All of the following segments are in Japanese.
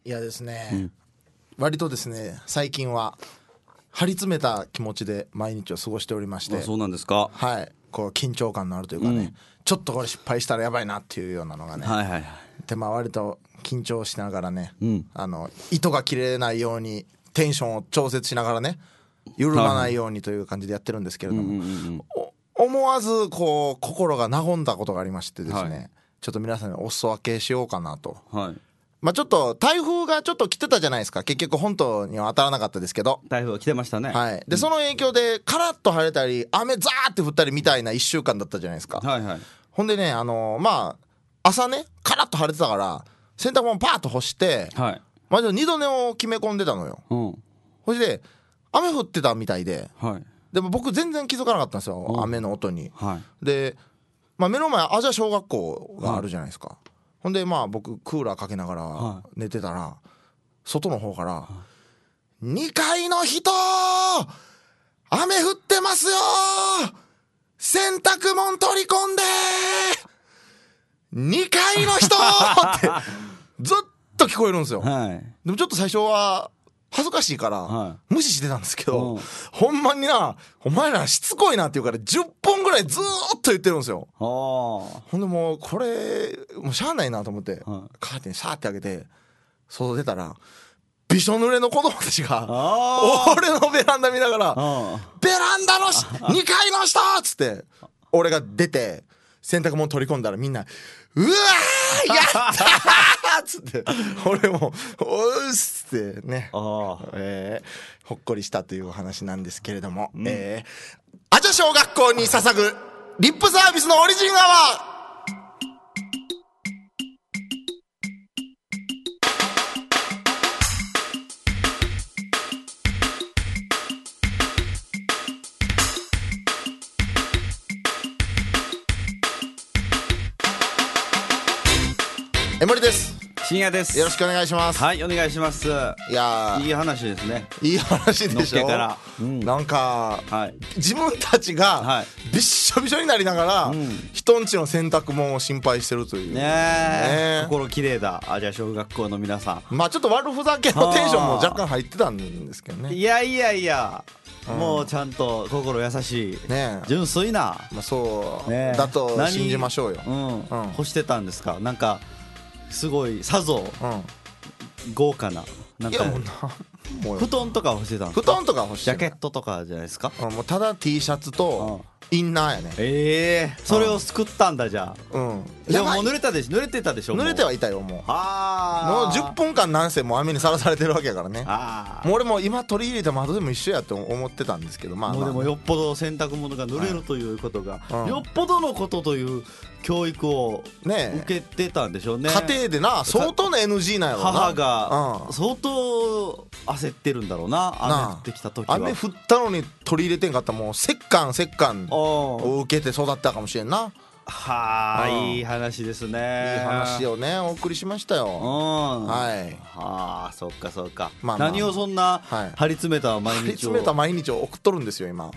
いやですね、割とですね最近は張り詰めた気持ちで毎日を過ごしておりまして。 そうなんですか。 はい、こう緊張感のあるというかね、ちょっとこれ失敗したらやばいなっていうようなのがね、 はいはいはい。 で割と緊張しながらね、糸が切れないようにテンションを調節しながらね、緩まないようにという感じでやってるんですけれども、思わずこう心が和んだことがありましてですね、ちょっと皆さんにお裾分けしようかなと。ちょっと台風がちょっと来てたじゃないですか。結局本島には当たらなかったですけど、 台風が来てましたね。 はい。でその影響でカラッと晴れたり雨ザーって降ったりみたいな1週間だったじゃないですか。ほんでね朝ねカラッと晴れてたから洗濯物パーッと干して、二度寝を決め込んでたのよ。そして雨降ってたみたいで、でも僕全然気づかなかったんですよ、雨の音に。で、目の前アジャ小学校があるじゃないですか。ほんで僕クーラーかけながら寝てたら、外の方から「2階の人雨降ってますよ、洗濯物取り込んで2階の人!」ってずっと聞こえるんですよ。でもちょっと最初は恥ずかしいから無視してたんですけど、ほんまになお前らしつこいなって言うから10本ぐらいずーっと言ってるんですよ。ほんでもうこれもうしゃあないなと思ってカーテンシャーって開けて外出たら、びしょ濡れの子供たちが俺のベランダ見ながら「ベランダの2階の人!」っつって俺が出て洗濯物取り込んだら、みんな「うわーやったー!」っつって俺も「おーっす」ってね、ほっこりしたというお話なんですけれども、アジャ小学校に捧ぐリップサービスのオリジンアワー。江森です。 深夜です。 よろしくお願いします。 はい、お願いします。いやいい話ですね。 いい話でしょ。 から、 なんか、自分たちがびっしょびしょになりながら、人んちの洗濯物を心配してるというね。心綺麗だ。じゃあ小学校の皆さん、 ちょっと悪ふざけのテンションも若干入ってたんですけどね。 いやもうちゃんと心優しい、純粋な、 そうだと信じましょうよ。 干してたんですか。なんかすごいさぞ豪華な、なんか布団とか干してたんですか。 布団とか干してジャケットとかじゃないですか。 もうただ T シャツとインナーやね。 それを救ったんだ。じゃあでももう濡れてたでしょ。 濡れてはいたよ。もう10分間なんせもう雨にさらされてるわけやからね。もう俺も今取り入れた窓でも一緒やと思ってたんですけど、 もうでもよっぽど洗濯物が濡れるということが、よっぽどのことという教育を受けてたんでしょうね。 家庭でな相当な NG なんやろな。 母が相当焦ってるんだろうな。雨降ってきた時は。 雨降ったのに取り入れてんかったらもうせっかんを受けて育ったかもしれんな。 いい話ですね。 いい話をねお送りしましたよ。 そうか。何をそんな張り詰めた毎日を送っとるんですよ今。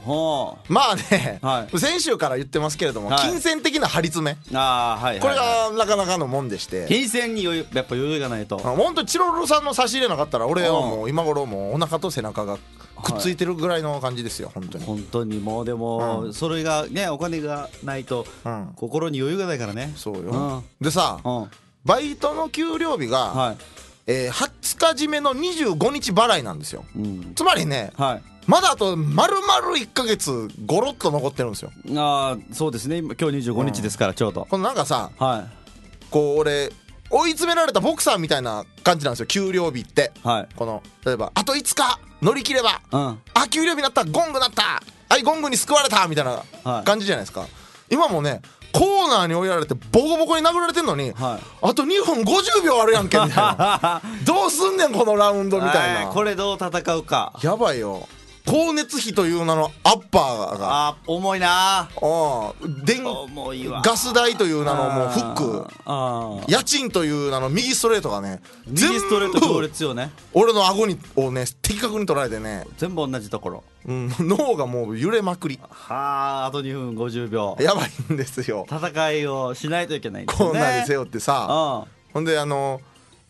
先週から言ってますけれども、金銭的な張り詰め、これがなかなかのもんでして、 金銭にやっぱ余裕がないと。 本当にチロルさんの差し入れなかったら俺はもう今頃もうお腹と背中がくっついてるぐらいの感じですよ。 本当にもうでもそれがね、お金がないと心に余裕がないからね。 そうよ。でさ、バイトの給料日が20日締めの25日払いなんですよ。つまりね、まだあと丸々1ヶ月ゴロッと残ってるんですよ。 そうですね。今日25日ですからちょうど。 このなんかさ、こう俺追い詰められたボクサーみたいな感じなんですよ、給料日って。この例えばあと5日乗り切れば、給料日になった、ゴングなった、ゴングに救われたみたいな感じじゃないですか。今もねコーナーに追いやられてボコボコに殴られてんのに、あと2分50秒あるやんけみたいなどうすんねんこのラウンドみたいな。 これどう戦うかやばいよ。光熱費という名のアッパーが重いな。 ガス代という名のもうフック、家賃という名の右ストレートがね、 右ストレート強烈よね。 俺の顎をね的確に捉えてね、 全部同じところ、 脳がもう揺れまくり。 あと2分50秒やばいんですよ。 戦いをしないといけないんですね。 コーナーで背負ってさ、ほんで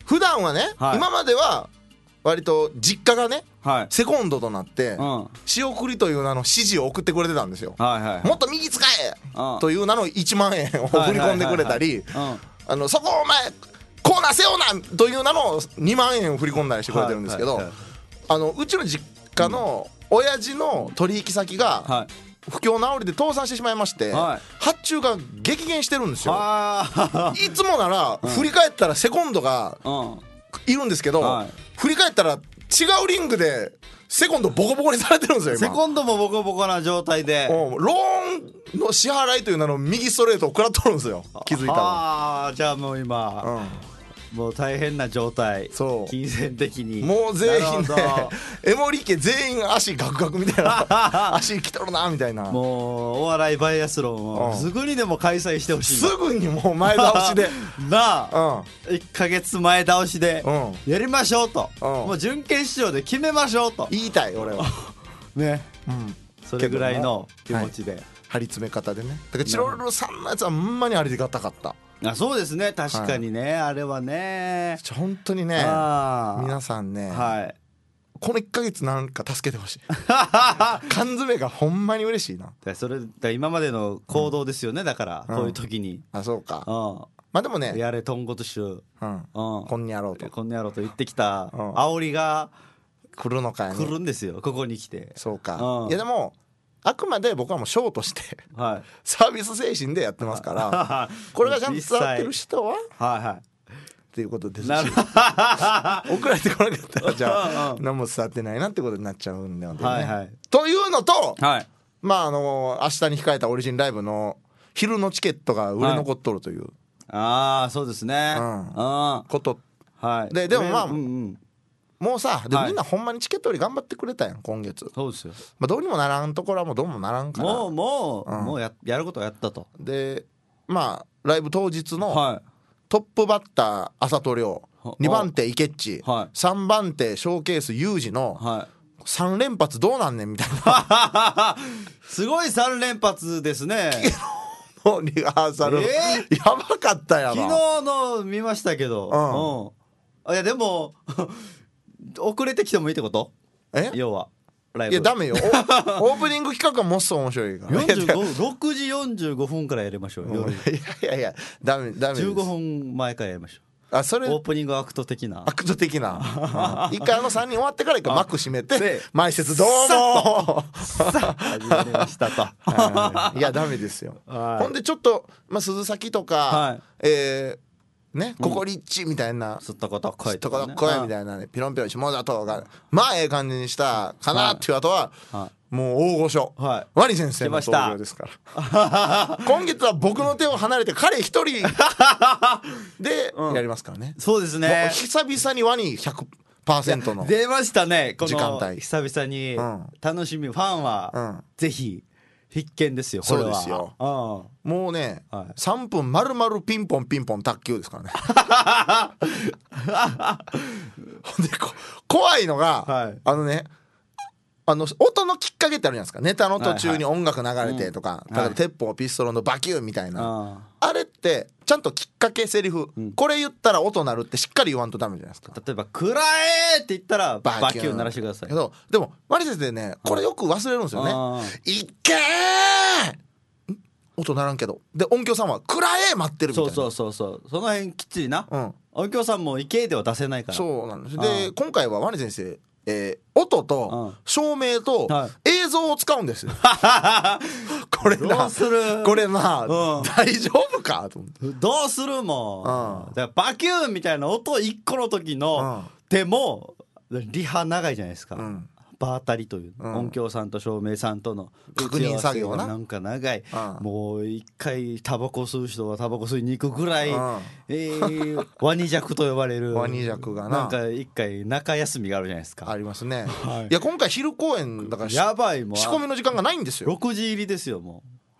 普段はね、 はい今までは割と実家がね、 はいセコンドとなって、 うん仕送りという名の指示を送ってくれてたんですよ、 はいはいもっと右使え、 うんという名の1万円を振り込んでくれたり、 うんそこお前コーナーせよなという名の2万円を振り込んだりしてくれてるんですけど、 はいはいはうちの実家の親父の取引先がはい不況直りで倒産してしまいまして、 はい発注が激減してるんですよ。 あいつもなら振り返ったらセコンドがあうんいるんですけど、 はい振り返ったら違うリングでセコンドボコボコにされてるんですよ今。 セコンドもボコボコな状態でローンの支払いという名の右ストレートを食らっとるんですよ、気づいたら。 ああじゃあもう今、もう大変な状態、 そう金銭的にもう全員ねなるほ江森家全員足ガクガクみたいな足きとるなみたいな、 どもうお笑いバイアスロンをすぐにでも開催してほしいすぐにもう前倒しでなあ、 うん 1ヶ月前倒しでうんやりましょうと、 うんもう準決勝で決めましょうと言いたい俺は、 ねうん、 それぐらいの気持ちで、 張り詰め方でね。だからチロルルさんのやつはほんまにありがたかった。 あそうですね確かにね、あれはね本当にねあー皆さんね、 はいこの1ヶ月なんか助けてほしい缶詰がほんまに嬉しいな。 それだ今までの行動ですよね、だからこういう時に、 あそうか、 うんまあでもね、 やれ豚骨臭、 うん、 うん、 こんにゃろうとこんにゃろうと言ってきたうん煽りが来るのかやね。 来るんですよここに来て。 そうか、 うんいやでもあくまで僕はもうショーとしてはいサービス精神でやってますからこれがちゃんと伝わってる人ははいはっていうことですしなる送られてこなかったらじゃあうん何も伝わってないなってことになっちゃうんだよね、 はいはいというのと、 はいまあ明日に控えたオリジンライブの昼のチケットが売れ残っとるというああそうですねうんはこといでもまあうんうんもうさでもはいみんなほんまにチケットより頑張ってくれたやん今月、 そうですよまあ、どうにもならんところはもうどうもならんからもうやることはやったとでまあライブ当日のはトップバッター浅戸亮は 2番手池っちはい 3番手ショーケースユージのいはい 3連発どうなんねんみたいなすごい3連発ですねのリハーサル、やばかったや昨ろ日の見ましたけどいやでも遅れてきてもいいってことえ要はライブいやダメよオープニング企画はもっそ面白いから 6時45分からやりましょう夜いやいやダメです 15分前からやりましょあそれうオープニングアクト的なアクト的な一回3人終わってから一回幕閉めてで前説どうも始まりましたといやダメですよはいほんでちょっと鈴崎とはかねココリッチみたいなすったこと声とこどっこいみたいなねピロンピロン下里がまあええ感じにしたかなっていう後はもう大御所はいワニ先生の登場ですから今月は僕の手を離れて彼一人でやりますからねそうですもうね久々にワニ100%の出ましたねこ時間の帯久々にうん楽しみファンはぜひ必見ですよこれはそうですようんもうねはい 3分丸々ピンポンピンポン卓球ですからねほんで怖いのが、 はい音のきっかけってあるじゃないですかネタの途中に音楽流れてとか、例えば鉄砲ピストルのバキューみたいな、あれってちゃんときっかけセリフ、これ言ったら音鳴るってしっかり言わんとダメじゃないですか。 例えば「くらえ!」って言ったらバキュー鳴らしてくださいけどでもマリ先生ねこれよく忘れるんですよね「いっけー!」音鳴らんけどで音響さんは「くらえ!」待ってるみたいな。 そうその辺きっちりな音響さんも「いけ!」では出せないからそうなんです。で今回はワニ先生音と照明と映像を使うんですよこれなどうするこれな大丈夫かと思ってどうするもんだからバキューンみたいな音1個の時のでもリハ長いじゃないですか場当たりという音響さんと照明さんとの確認作業ななんか長いもう一回タバコ吸う人はタバコ吸いに行くぐらいワニ弱と呼ばれるワニ弱がなんか一回中休みがあるじゃないですかありますねいや今回昼公演だからやばいもう仕込みの時間がないんですよ 6時入りですよもう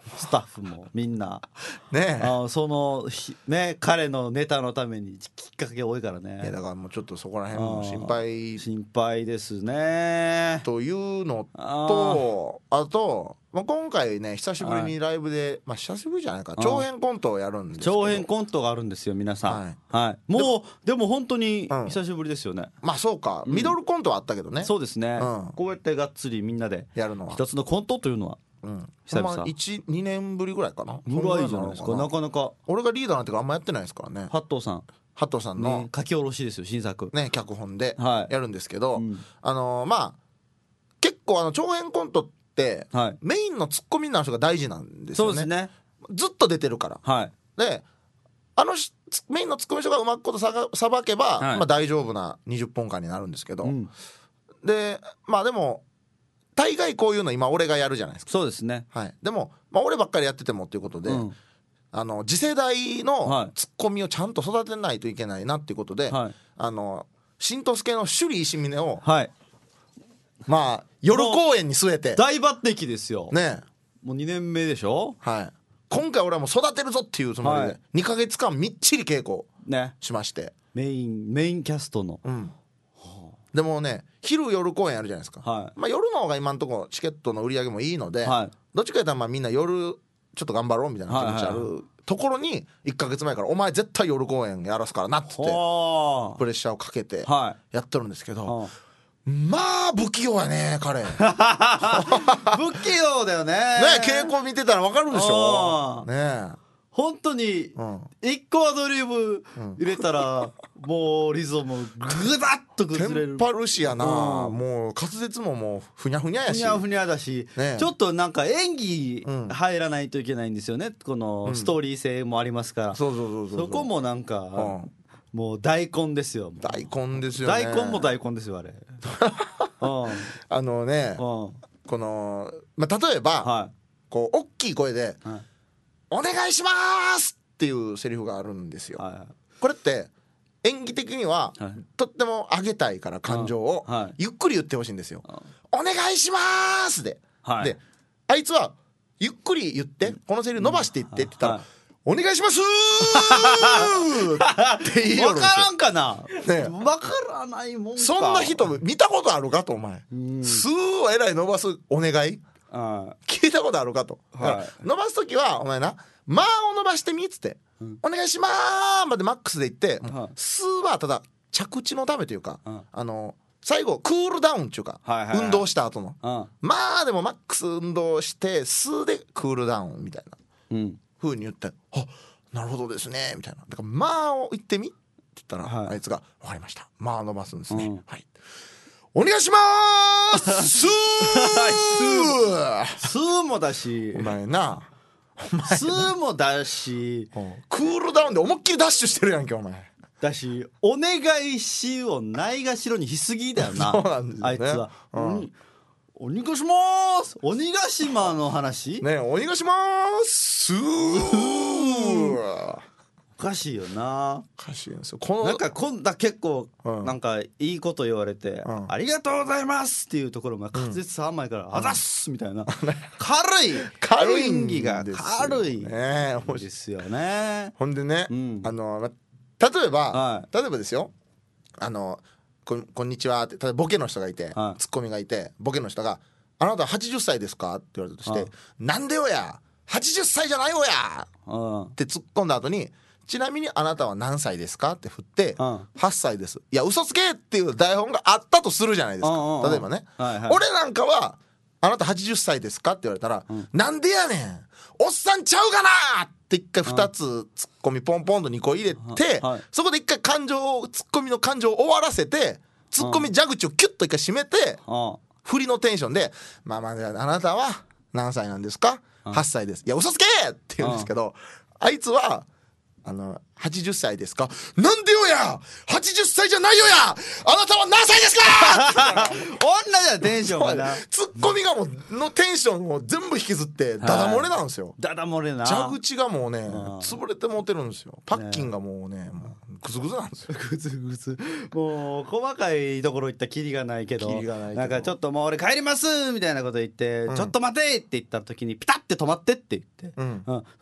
スタッフもみんなねそのね彼のネタのためにきっかけ多いからね。 だからもうちょっとそこら辺も心配ですねというのと、あと、まあ、今回ね久しぶりにライブで、まあ久しぶりじゃないか長編コントをやるんですけど、 長編コントがあるんですよ皆さん、はいもうでも本当に久しぶりですよね。 まあそうか、ミドルコントはあったけどね。 そうですね、こうやってがっつりみんなでやるのは一つのコントというのは久々1,2年ぶりぐらいかなぐらいじゃないですか。なかなか俺がリーダーなんてあんまやってないですからね。 ハットーさんの書き下ろしですよ新作ね脚本でやるんですけど、まあ結構長編コントってメインのツッコミになる人が大事なんですよね。そうですね。ずっと出てるから、でメインのツッコミの人がうまくことさばけば、まあ、大丈夫な20分間になるんですけど、でまあでも大概こういうの今俺がやるじゃないですか。そうですね、でも、まあ、俺ばっかりやっててもっていうことで、次世代のツッコミをちゃんと育てないといけないなっていうことで、新都助の首里石峰を、まあ夜公演に据えて大抜擢ですよね。 もう2年目でしょ。 今回俺はもう育てるぞっていうつもりで2ヶ月間みっちり稽古しまして、 メインキャストの、 でもね昼夜公演やるじゃないですか、まあ、夜の方が今のところチケットの売り上げもいいので、どっちかというとまあみんな夜ちょっと頑張ろうみたいな気持ちあるところに1ヶ月前からお前絶対夜公演やらすからなっつってプレッシャーをかけてやってるんですけど、まあ不器用やね彼不器用だよね。 稽古見てたら分かるでしょね。 本当に一個アドリブ入れたらもうリズムグダッと崩れる。 テンパるしやな、もう滑舌ももうふにゃふにゃやし、 ふにゃふにゃだし、ちょっとなんか演技入らないといけないんですよね。このストーリー性もありますから、そこもなんかもう大根ですよ。 大根ですよね。 大根も大根ですよあれねこの、まあ、例えば、こう大きい声で、お願いしますっていうセリフがあるんですよ、これって演技的には、とっても上げたいから感情を、ゆっくり言ってほしいんですよ、お願いしますで、であいつはゆっくり言ってこのセリフ伸ばしていってって言ったら、お願いしますって言いよるんですよ。分からんかな、分からないもんか。 そんな人見たことあるかと。お前スーをえらい伸ばすお願い聞いたことあるかと、伸ばす時はお前なまあを伸ばしてみっつって、お願いしまーまでマックスで言って、スーはただ着地のためというか、最後クールダウンっていうか、運動した後の、まあでもマックス運動してスーでクールダウンみたいな風に言って、あなるほどですねみたいな。だからまあを言ってみって言ったら、あいつが分かりましたまあ伸ばすんですね、お願いしまーすスーもだしお前なスーもだしクールダウンで思いっきりダッシュしてるやんけお前だし、お願いしをないがしろにしすぎだよな。 そうなんですよね、 あいつは、お願いします鬼ヶ島の話ねえお願いしますおかしいよな。 おかしいんですよ。 なんか今度結構なんかいいこと言われて、ありがとうございますっていうところが滑舌甘いからあざっすみたいな軽い演技が軽いですよね。 ほんでね、例えばですよ、こんにちはって例えばボケの人がいて、ツッコミがいて、ボケの人があなた80歳ですかって言われたとして、なんでよや80歳じゃないよやって突っ込んだ後に、ちなみにあなたは何歳ですかって振って、8歳です。いや嘘つけっていう台本があったとするじゃないですか。例えばね、俺なんかはあなた80歳ですかって言われたら、なんでやねんおっさんちゃうかなって一回2つツッコミポンポンと2個入れて、そこで一回ツッコミの感情を終わらせて、ツッコミ蛇口をキュッと一回締めて、振りのテンションでまああなたは何歳なんですか、8歳です。いや嘘つけって言うんですけど、あいつは80歳ですか、なんでよや80歳じゃないよやあなたは何歳ですか女じゃテンションがなツッコミがもうのテンションを全部引きずってダダ漏れなんですよ。 ダダ漏れな。 蛇口がもうね潰れてもうてるんですよ。パッキンがもうねもうグズグズなんですよ。 グズグズ。もう細かいところ言ったらキリがないけど、なんかちょっともう俺帰りますみたいなこと言って、ちょっと待てって言った時にピタって止まってって言って、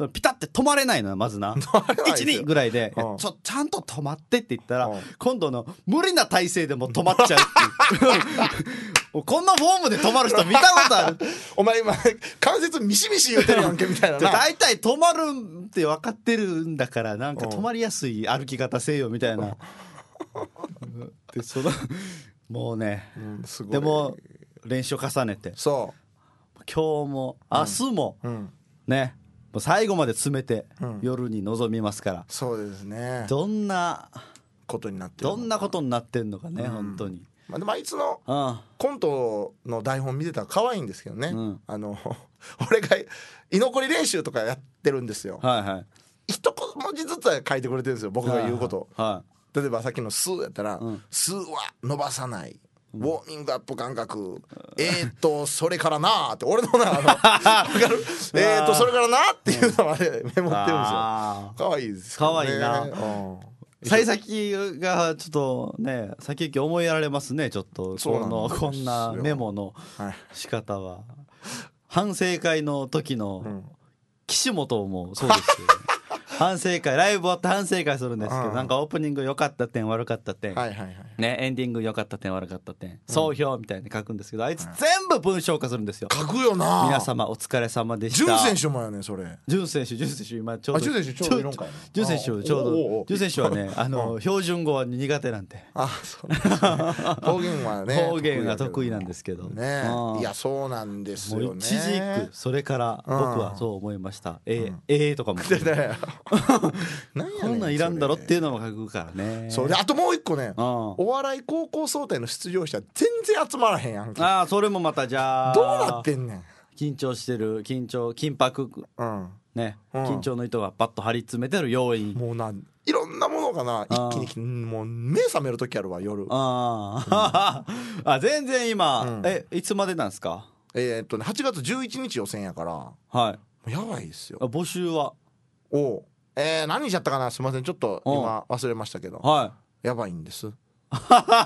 ピタって止まれないのよまずな。1、2ぐらいでちゃんと止まってって言ったら、今度の無理な体勢でも止まっちゃうっていうこんなフォームで止まる人見たことある。 お前今関節ミシミシ言うてるやんけみたいなな。 大体止まるって分かってるんだから、なんか止まりやすい歩き方せよみたいな。でもうね、でも練習を重ねて、 そう今日も明日もね、もう最後まで詰めて夜に臨みますから。 そうですね。 どんなことになってるのかね、本当に。 でもあいつのコントの台本見てたら可愛いんですけどね、俺が居残り練習とかやってるんですよ。一文字ずつは書いてくれてるんですよ、僕が言うこと。例えばさっきの「スー」やったら「スーは伸ばさない」「ウォーミングアップ感覚」それからな」って俺のな分かるそれからなっていうのまでメモってるんですよ。可愛いですよね。 可愛いな。幸先がちょっとね、先行き思いやられますね、ちょっとこんなメモの仕方は。反省会の時の岸本もそうですよね。反省会、ライブ終わって反省会するんですけど、なんかオープニング良かった点悪かった点、ね、エンディング良かった点悪かった点、総評みたいに書くんですけど、あいつ全部文章化するんですよ。 書くよな。 皆様お疲れ様でした。 潤選手もやねそれ。 潤選手今ちょうど。 潤選手ちょうどいるんかいな。 潤選手ちょうど。潤選手はね、標準語は苦手なんで。 そうですね。方言はね。 方言が得意なんですけど。 ね。いやそうなんですよね。 もう一字一句、それから僕はそう思いました。とかも。こんなんいらんだろっていうのも書くからね。 そうで、あともう一個ね、お笑い高校総体の出場者全然集まらへんやんけ。 それもまたじゃあどうなってんねん。 緊張してる、緊迫ね、緊張の糸がパッと張り詰めてる要因。 もういろんなものがな一気に来て、もう目覚める時あるわ夜。 全然今いつまでなんですか ？8月11日予選やから、やばいですよ。 募集は何日やったかな、すみませんちょっと今忘れましたけど、やばいんです。 こっ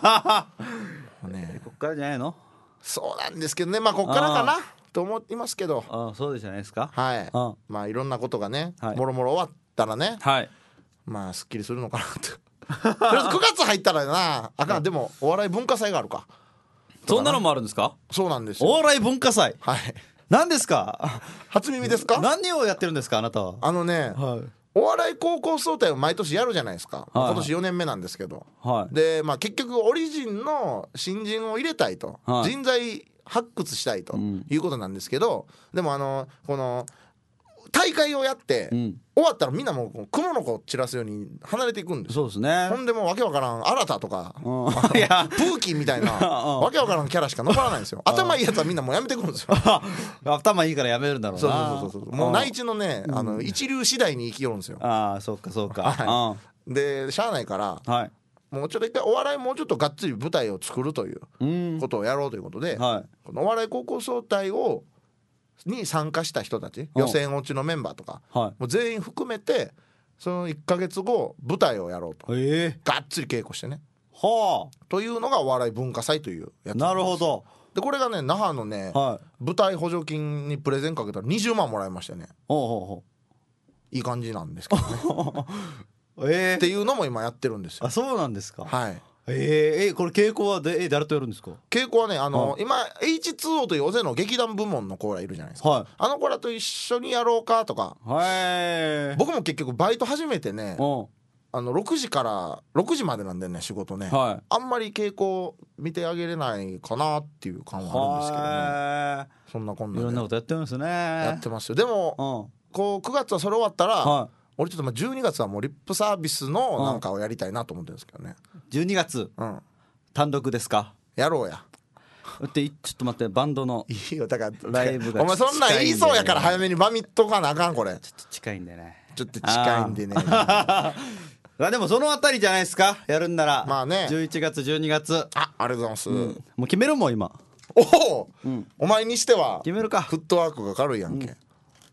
からじゃないの？ そうなんですけどね、まあこっからかなと思いますけど。 そうじゃないですか。 まあいろんなことがね、もろもろ終わったらね、まあすっきりするのかなと。とりあえず9月入ったらなあかん。でもお笑い文化祭があるか。 そんなのもあるんですか？ そうなんですよ。 お笑い文化祭。何ですか？ 初耳ですか？ 何をやってるんですかあなたは。 お笑い高校総体を毎年やるじゃないですか。今年4年目なんですけど、でまあ結局オリジンの新人を入れたいと、人材発掘したいということなんですけど、でもこの大会をやって終わったらみんなもう雲の子を散らすように離れていくんですよ。 そうですね。 ほんでもうわけわからん新たとかプーキーみたいなわけわからんキャラしか残らないんですよ。頭いいやつはみんなもうやめてくるんですよ。 頭いいからやめるんだろうな。 そうもう内地のね一流次第に生きよるんですよ。 そうか。 でしゃあないから、もうちょっと一回お笑いもうちょっとがっつり舞台を作るということをやろうということで、このお笑い高校総体に参加した人たち、予選落ちのメンバーとか、もう全員含めてその1ヶ月後舞台をやろうと、がっつり稽古してね、というのがお笑い文化祭というやつ。 なるほど。 でこれがね那覇のね、舞台補助金にプレゼンかけたら20万もらいましたね。いい感じなんですけどね。っていうのも今やってるんですよ。 そうなんですか。これ稽古は誰とやるんですか？稽古はね今 H2O という尾瀬の劇団部門の子らいるじゃないですか、あの子らと一緒にやろうかとか。僕も結局バイト始めてね、6時から6時までなんでね仕事ね、あんまり稽古見てあげれないかなっていう感はあるんですけどね。そんなこんなでいろんなことやってますね。 やってますよ。でもこう9月はそれ終わったら、俺ちょっと12月はもうリップサービスのなんかをやりたいなと思ってるんですけどね。 12月、単独ですか？ やろうや。 ちょっと待って、バンドのいいよだからライブがお前そんなん言いそうやから早めにバミっとかなあかん。これちょっと近いんでね。 ちょっと近いんでね。 でもそのあたりじゃないですか、やるんなら。 まあね、 11月12月。 ありがとうございます。 もう決めるもん今。 お前にしては決めるか。 フットワークが軽いやんけ。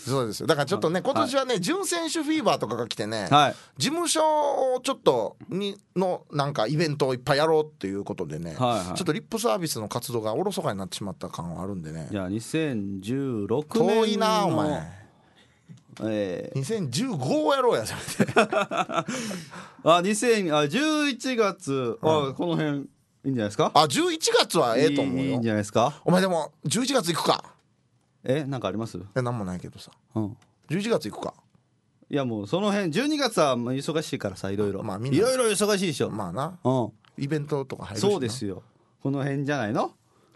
そうですよ。だからちょっとね今年はね準選手フィーバーとかが来てね、事務所をちょっとのなんかイベントをいっぱいやろうっていうことでね、ちょっとリップサービスの活動がおろそかになってしまった感はあるんでね。 じゃあ2016年の遠いなお前。2015をやろうやじゃなくて 11月、この辺いいんじゃないですか。 11月はええと思うよ。 いいんじゃないですか。 お前でも11月行くか。 なんかあります？ なんもないけどさ、11月行くか。 いやもうその辺12月は忙しいからさ、いろいろいろいろ忙しいでしょ。 まあな、イベントとか入るしな。 そうですよ。この辺じゃないの。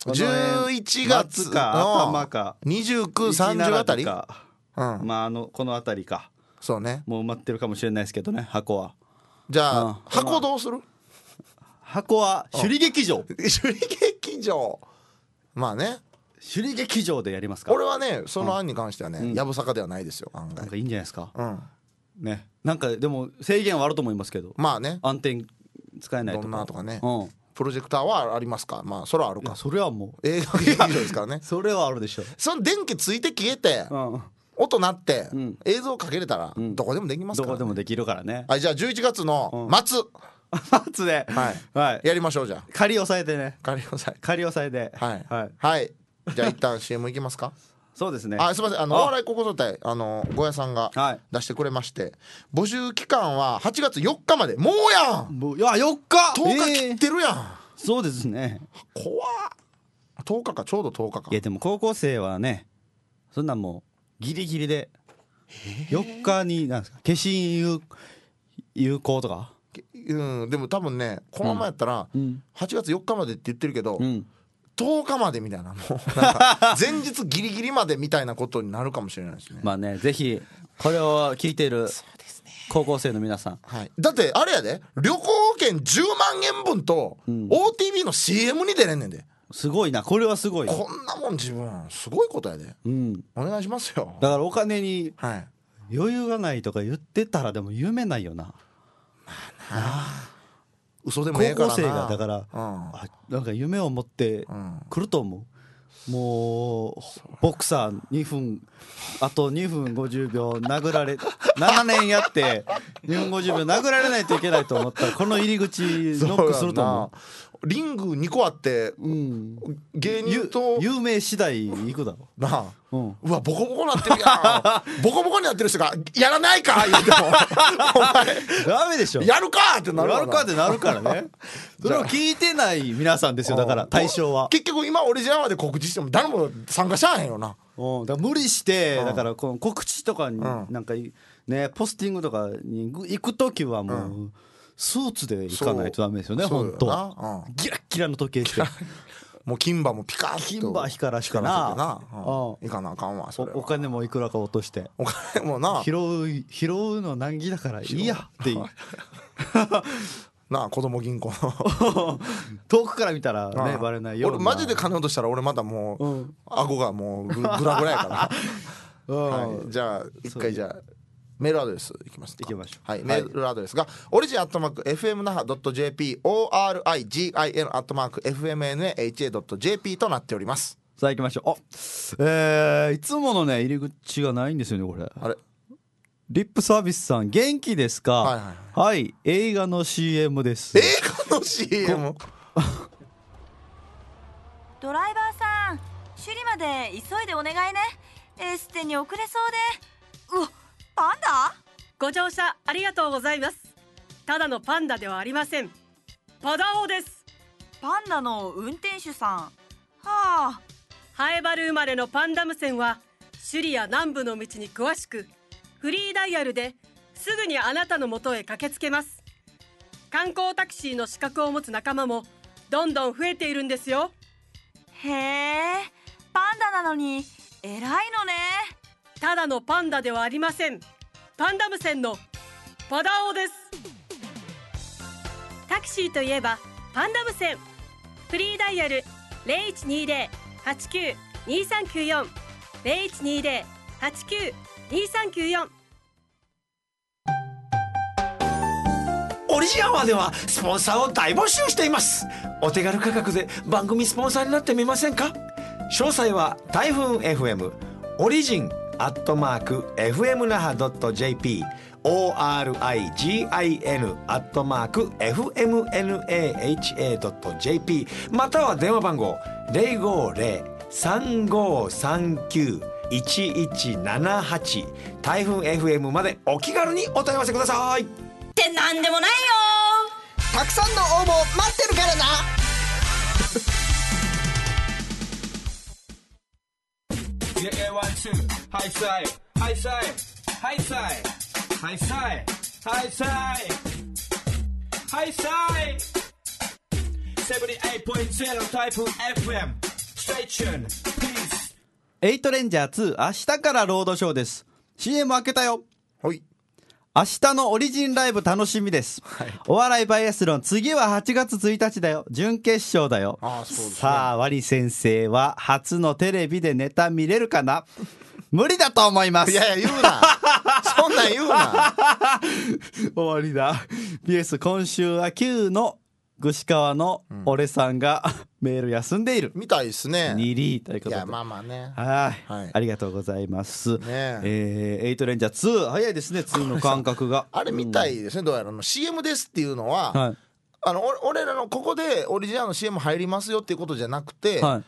11月か頭か 29、30あたりか。 まあこのあたりか。 そうね。 もう埋まってるかもしれないですけどね、箱は。 じゃあ箱どうする？ 箱は首里劇場。 首里劇場。まあね。 首里劇場でやりますか。 俺はねその案に関してはねやぶさかではないですよ。案外なんかいいんじゃないですか。ね。なんかでも制限はあると思いますけど。 まあね。 暗転使えないとか。 どんなとかね。プロジェクターはありますか。まあそれはあるか。 それはもう映画劇場ですからね。 それはあるでしょ。 その電気ついて消えて音鳴って映像かけれたらどこでもできますから。 どこでもできるからね。 じゃあ11月の末末でやりましょう。じゃあ仮押さえてね。 仮押さえではい。じゃあ一旦 CM いきますか。 そうですね。 すみません、お笑いここぞ隊ゴヤさんが出してくれまして、募集期間は8月4日まで。もうやん。 いや4日 10日切ってるやん。 そうですね。 怖っ。10日か、ちょうど10日か。 いやでも高校生はねそんなんもうギリギリで4日になんですか、消印有効とか。 でも多分ねこのままやったら8月4日までって言ってるけど、10日までみたいな、もうなんか前日ギリギリまでみたいなことになるかもしれないですね。 まあね、ぜひこれを聞いている高校生の皆さん、 だってあれやで、旅行券10万円分と OTB の CM に出れんねんで。 すごいな、これはすごい。 こんなもん自分すごいことやで。お願いしますよ。 だからお金に余裕がないとか言ってたらでも夢ないよな。まあな、嘘でもええからな。 高校生がだから、なんか夢を持ってくると思う。もうボクサー2分あと2分50秒殴られ7年やって2分50秒殴られないといけないと思ったらこの入り口ノックすると思う。 リング2個あって、芸人と有名次第行くだろなあ。うわボコボコなってるやん。ボコボコになってる人がやらないか言うてもお前ダメでしょ。 やるかってなるから。 やるかってなるからね。それを聞いてない皆さんですよ。だから対象は結局今オリジナルまで告知しても誰も参加しゃあへんよな。 だから無理してだからこの告知とかになんかねポスティングとかに行く時はもうスーツで行かないとダメですよね。本当はギラッギラの時計してもう金歯もピカッと金歯光らしてな行かなあかんわ。 お金もいくらか落としてお金もな拾うの難儀だからいいやってなあ、子供銀行の遠くから見たらねバレないような。 俺マジで金落としたら俺またもう顎がもうグラグラやからじゃあ一回じゃあメールアドレスいきますか。 いきましょう。メールアドレスがorigin@fmnaha.jp origin@fmnaha.jp となっております。 さあ行きましょう。いつものね入り口がないんですよねこれ。 あれリップサービスさん元気ですか。はい、映画の CM です。 映画の CM ドライバーさん、首里まで急いでお願いね。エステに遅れそうで。うわ、パンダ？ ご乗車ありがとうございます。ただのパンダではありません。パダオです。 パンダの運転手さん。はあ。 ハエバル生まれのパンダム線は首里や南部の道に詳しく、フリーダイヤルですぐにあなたの元へ駆けつけます。観光タクシーの資格を持つ仲間もどんどん増えているんですよ。 へえ、パンダなのに偉いのね。 ただのパンダではありません。パンダム線のパダオです。タクシーといえばパンダム線。フリーダイヤル 0120-89-2394 0120-89-2394。 オリジンアワーではスポンサーを大募集しています。お手軽価格で番組スポンサーになってみませんか。詳細は台風 FM オリジン origin@fmnaha.jp origin@fmnaha.jp または電話番号 050-3539-1178 台風 FM までお気軽にお問い合わせください。 ってなんでもないよ。 たくさんの応募待ってるからな。 ハイサイハイサイハイサイハイサイハイサイハイサイ 78.0 台風 FM Stay tuned please エイトレンジャー2明日からロードショーです。 CM 開けたよ。 はい。 明日のオリジンライブ楽しみです、はい、お笑いバイアスロン次は8月1日だよ。準決勝だよ。 ああ、そうですね。 さあワリ先生は初のテレビでネタ見れるかな無理だと思います。 いやいや言うなそんなん言うな終わりだ。 PS 今週は9の串川の俺さんが、メール休んでいるみたいですね。 2リーということで。 いやまあまあね。 はい、ありがとうございます、 ね。 エイトレンジャー2早いですね。2の感覚があれみたいですね。どうやらCM ですっていうのは、はい、俺らのここでオリジナルの CM 入りますよっていうことじゃなくて、はい、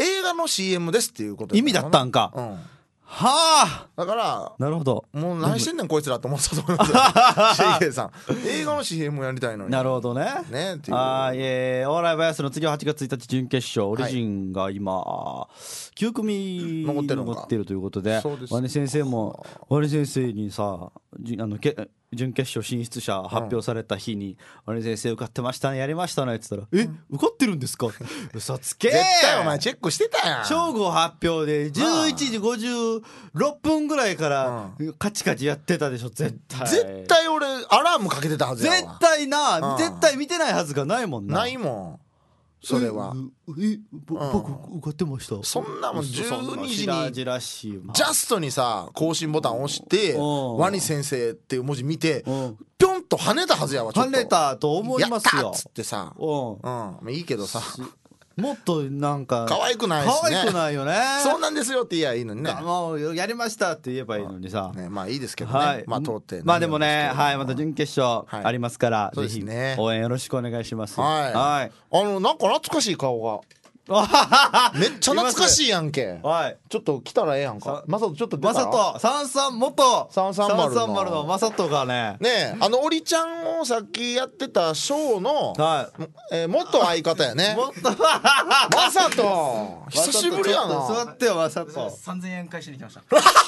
映画の CM ですっていうこと意味だったんか、はあ、 だからなるほど。 もう何してんねんこいつらと思ってたと思いますよシェイさん映画の CM やりたいのに。 なるほどね。 ねっていう。 お笑いバイアスの次は8月1日準決勝、オリジンが今9組残ってるということで、ワニ先生もワニ先生にさ準決勝進出者発表された日に、ワニ先生受かってましたね、やりましたねって言ったら、受かってるんですか嘘つけ。 絶対お前チェックしてたやん。 正午発表で11時56分ぐらいからカチカチやってたでしょ。絶対俺アラームかけてたはずやわ。 絶対な、絶対見てないはずがないもんな。 ないもんそれは。 僕受かってました。 そんなもん12時にジラシージャストにさ更新ボタン押してワニ先生っていう文字見てぴょんと跳ねたはずやわ。 跳ねたと思いますよ。 やったっつってさ、いいけどさもっとなんか可愛くないしね。 可愛くないよね。 そうなんですよって言えばいいのにね。 もうやりましたって言えばいいのにさ、 まあいいですけどね。まあ通ってまあでもね、はい、また準決勝ありますからぜひ応援よろしくお願いします。 はい。なんか懐かしい顔がめっちゃ懐かしいやんけ。ちょっと来たらええやんか。マサトちょっと出たら。 マサト元 330 のマサトがね、 オリちゃんをさっきやってたショーの元相方やね。マサト久しぶりやな。 座ってよマサト。 3000円返しに来ました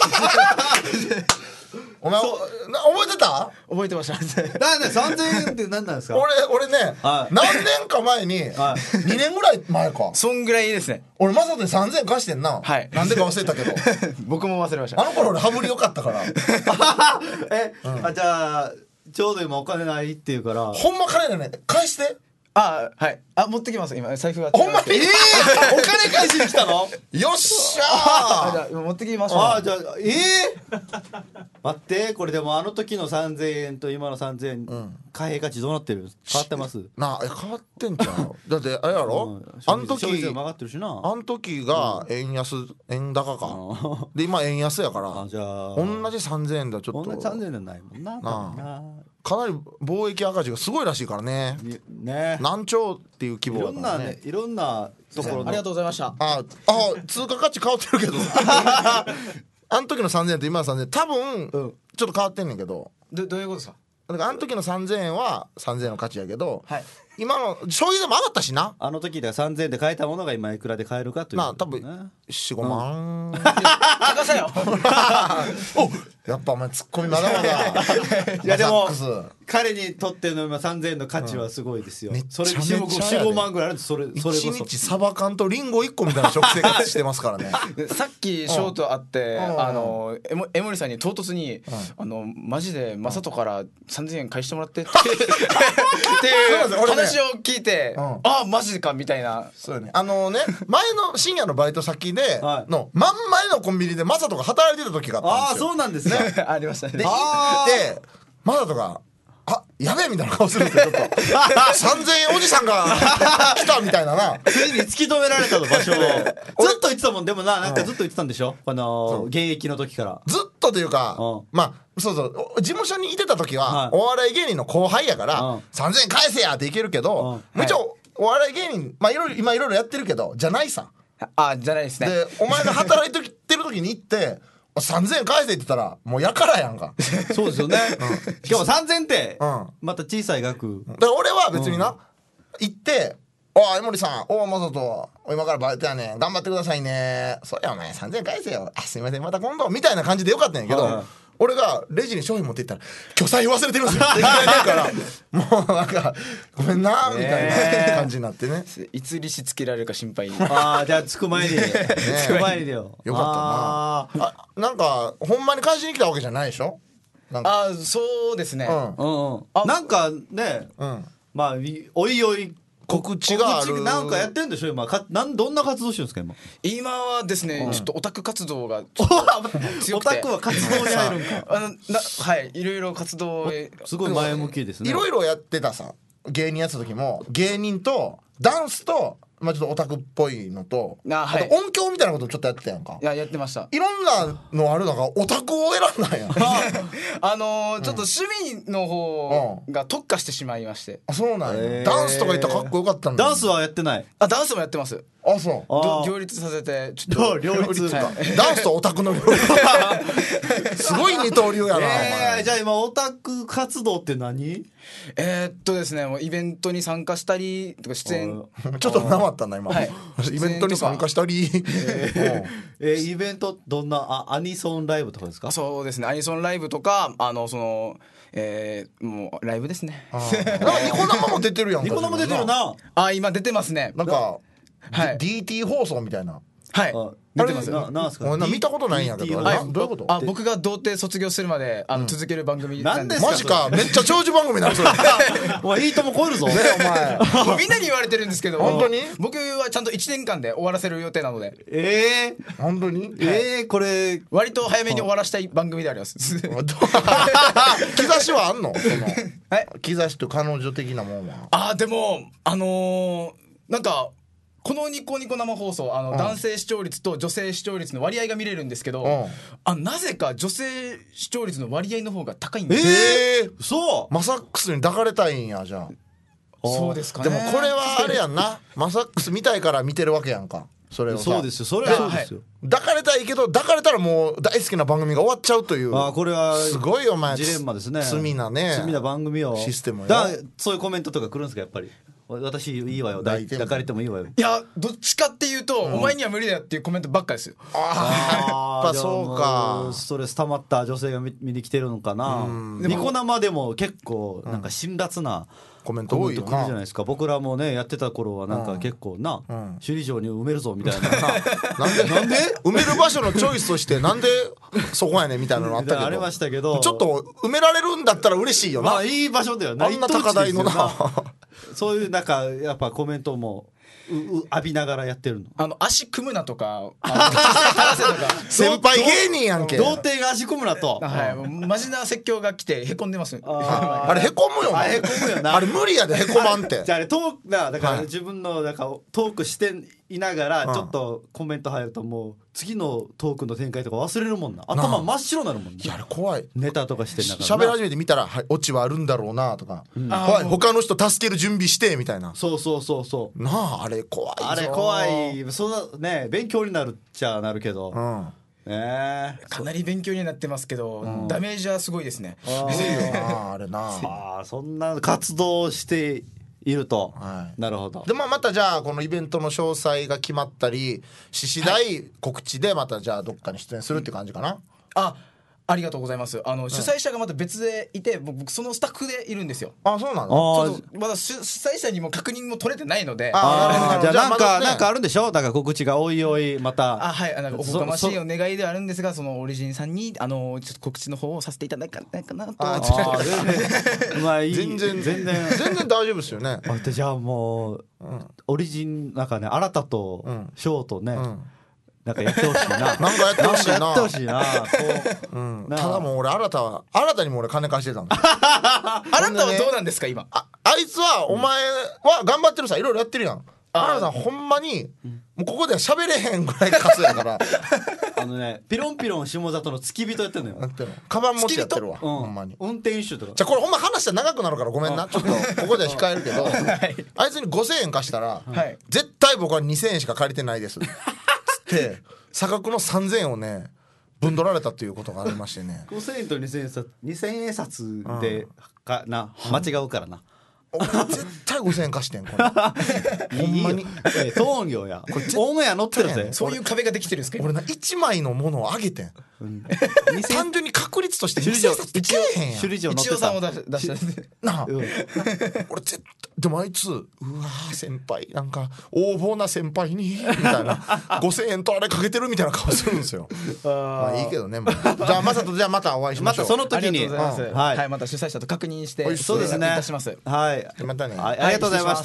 お前覚えてた？ 覚えてましたなんで3000円って何なんですか？ 俺ね何年か前に2年ぐらい前かそんぐらいですね。 俺マサトに3000円貸してんな。なんでか忘れたけど僕も忘れました。 あの頃俺羽振り良かったからじゃあちょうど今お金ないって言うからほんま金ないね返して。 はい。持ってきます。今財布が。 ほんまにお金返しに来たの？ よっしゃー。 じゃあ持ってきましょう。 じゃあ待って、これでもあの時の3000円と今の3000円、貨幣価値どうなってる？変わってます？ 変わってんちゃう？だってあれやろ？あの時が円高か。で今円安やから。同じ3000円だちょっと。 同じ3000円じゃないもんな。 かなり貿易赤字がすごいらしいからね。何兆っていう規模だね。 いろんなところの。 ありがとうございました。 通貨価値変わってるけどあの時の3000円と今の3000円多分ちょっと変わってんねんけど。 どういうことですか？ だからあの時の3000円は3000円の価値やけど、今の消費税も上がったしな。 あの時で3000円で買えたものが今いくらで買えるかという、 多分 4,5 万高さよやっぱお前ツッコミまだまだいやでも彼にとっての今3000円の価値はすごいですよ。それ 4,5 万ぐらいあるんです。それこそ 1日サバ缶とリンゴ1個みたいな食生活してますからねさっきショートあって江森さんに唐突にマジでマサトから3000円返してもらってっていう話を聞いてマジかみたいな。 そうね。前の深夜のバイト先での真ん前のコンビニでマサトが働いてた時があったんですよ。 そうなんですねありましたね。 でマサトがやべえみたいな顔するんですよちょっと3000円おじさんが来たみたいななついに突き止められたの場所をずっと言ってたもん。でもなんかずっと言ってたんでしょ、現役の時から。 ずっとというか、まあそう事務所にいてた時は、お笑い芸人の後輩やから、3000円返せやっていけるけど、もちろんお笑い芸人、まあ今いろいろやってるけどじゃないさ。 じゃないですね。 でお前が働いてる時に行って3000円返せって言ったらもうやからやんか。 そうですよね。しかも3000ってまた小さい額。 だから俺は別にな、行って「おい江森さん、お正人今からバイトやねん、頑張ってくださいね、そりゃお前3000円返せよ、すいませんまた今度」みたいな感じでよかったんやけど、俺がレジに商品持っていったら「今日財布忘れてるんですよ」って言われるからもうなんか「ごめんな」みたいな感じになってね。 いつ利子つけられるか心配。 じゃあ着く前に着く前にだよ。 よかったな。なんかほんまに返しに来たわけじゃないでしょ。 そうですね。 なんかね、まあおいおい告知がある。 なんかやってんでしょ今。どんな活動してるんですか今はですね、ちょっとオタク活動が強オタクは活動に入るんか。 はい、いろいろ活動すごい前向きですね。 いろいろやってたさ、芸人やってた時も芸人とダンスと、まあちょっとオタクっぽいのと、あと音響みたいなことちょっとやってたやんか。 やってました。 いろんなのあるのがオタクを選んだんや。 ちょっと趣味の方が特化してしまいまして。 そうなんや。ダンスとか言ったらかっこよかったんだ。 ダンスはやってない。 ダンスもやってます。 そう両立させてちょっと両立か。ダンスとオタクの両立。すごい二刀流やな。 じゃあ今オタク活動って何？ ですね、もうイベントに参加したりとか出演。 ちょっとなまったな今。イベントに参加したり。 イベントどんなアニソンライブとかですか？ そうですね、アニソンライブとかもうライブですね。 ニコ生も出てるやんか。 ニコ生出てるな。 今出てますね。 なんか DT 放送みたいな。 はい。出てます。 なんすか？ 見たことないんやけど。どういうこと？ 僕が童貞卒業するまで続ける番組なんです。 マジか。めっちゃ長寿番組なのそれ。 お前いいとも超えるぞ。 お前。 みんなに言われてるんですけど。 本当に？ 僕はちゃんと1年間で終わらせる予定なので。 本当に？ これ割と早めに終わらしたい番組であります。 兆しはあんの？兆しと彼女的なもんは。 でもなんか。このニコニコ生放送男性視聴率と女性視聴率の割合が見れるんですけど、なぜか女性視聴率の割合の方が高いんです。 そうマサックスに抱かれたいんや。じゃあそうですかね。 でもこれはあれやんな。マサックス見たいから見てるわけやんか。それをそうですよ。それはそうですよ。 抱かれたいけど抱かれたらもう大好きな番組が終わっちゃうという。 これはすごいお前ジレンマですね。 罪な番組をシステムよ。 そういうコメントとか来るんですかやっぱり。私いいわよ抱かれてもいいわよ。 いやどっちかっていうと、お前には無理だよっていうコメントばっかですよ。 やっぱそうか。 ストレス溜まった女性が見に来てるのかな。ニコ生でも結構なんか辛辣なコメント多いよな。 来るじゃないですか。僕らもねやってた頃はなんか結構な首里城に埋めるぞみたいな。 なんで埋める場所のチョイスとしてなんでそこやねんみたいなのあったけど。 ありましたけど。 ちょっと埋められるんだったら嬉しいよな。 いい場所だよな。 あんな高台のな。 そういうなんかやっぱコメントも浴びながらやってるの。 足組むなとか先輩芸人やんけ。 童貞が足組むなと。 マジな説教が来てへこんでます。 あれへこむよな。 へこむよな。 あれ無理やでへこまんって。 じゃああれトークだから自分のなんかトークしていながらちょっとコメント入るともう次のトークの展開とか忘れるもんな。頭真っ白になるもんね。 いやあれ怖い。 ネタとかしてんだから喋り始めてみたらオチはあるんだろうなとか、他の人助ける準備してみたいな。 そうなああれ怖いぞ。 あれ怖い。そのね勉強になるっちゃなるけど。かなり勉強になってますけど、ダメージはすごいですね。 あれな。 そんな活動していると、なるほど。 でまたじゃあこのイベントの詳細が決まったり次第告知でまたじゃあどっかに出演するって感じかな。 ありがとうございます。主催者がまた別でいて、僕そのスタッフでいるんですよ。 そうなの。 まだ主催者にも確認も取れてないので。 じゃあなんかあるんでしょ。だから告知がおいおいまた。 なんかおこがましいお願いではあるんですが、そのオリジンさんにちょっと告知の方をさせていただかないかなと。 全然大丈夫ですよね。 じゃあもうオリジンなんかね新たとショーとね。 なんかやってほしいな。 なんかやってほしいな。 やってほしいな。 ただもう俺新たにも俺金貸してたんだ。 あなたはどうなんですか今。 あいつはお前は頑張ってるさ、いろいろやってるやん。新田さんほんまにもうここでは喋れへんぐらいカスやから。 ピロンピロン下里の付き人やってんのよ。 カバン持ちやってるわ。ほんまに。 運転手とか。 じゃあこれほんま話したら長くなるからごめんな。ちょっとここでは控えるけど、あいつに5000円貸したら絶対僕は2000円しか借りてないですつって差額の3000円をねぶんどられたということがありましてね。 5000円と2000円札でかな間違うからな。 絶対5000円貸してんこれ。ほんまにトーン業やこれオンエア乗ってるぜ。 そういう壁ができてるんですか。 俺な1枚のものをあげてん。単純に確率として2000円札つけへんやん。 首里城一応さんを出したなあ。俺絶対でもあいつうわ先輩なんか横暴な先輩にみたいな5000円とあれかけてるみたいな顔するんですよ。まあいいけどね。じゃあまさとじゃあまたお会いしましょう。 またその時にはいまた主催者と確認してそうですね。 いたします。 はい。 またね。 ありがとうございました。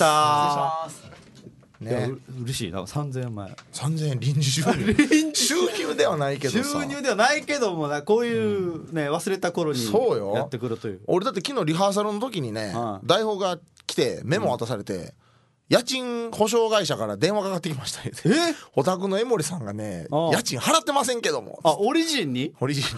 ね、 嬉しいな。3000円前。 3000円臨時収入。収入ではないけどさ。 収入ではないけどもな、こういうね忘れた頃にやってくるという。 俺だって昨日リハーサルの時にね、台本が来てメモ渡されて。家賃保証会社から電話かかってきましたね。お宅の江森さんがね家賃払ってませんけども。 オリジンに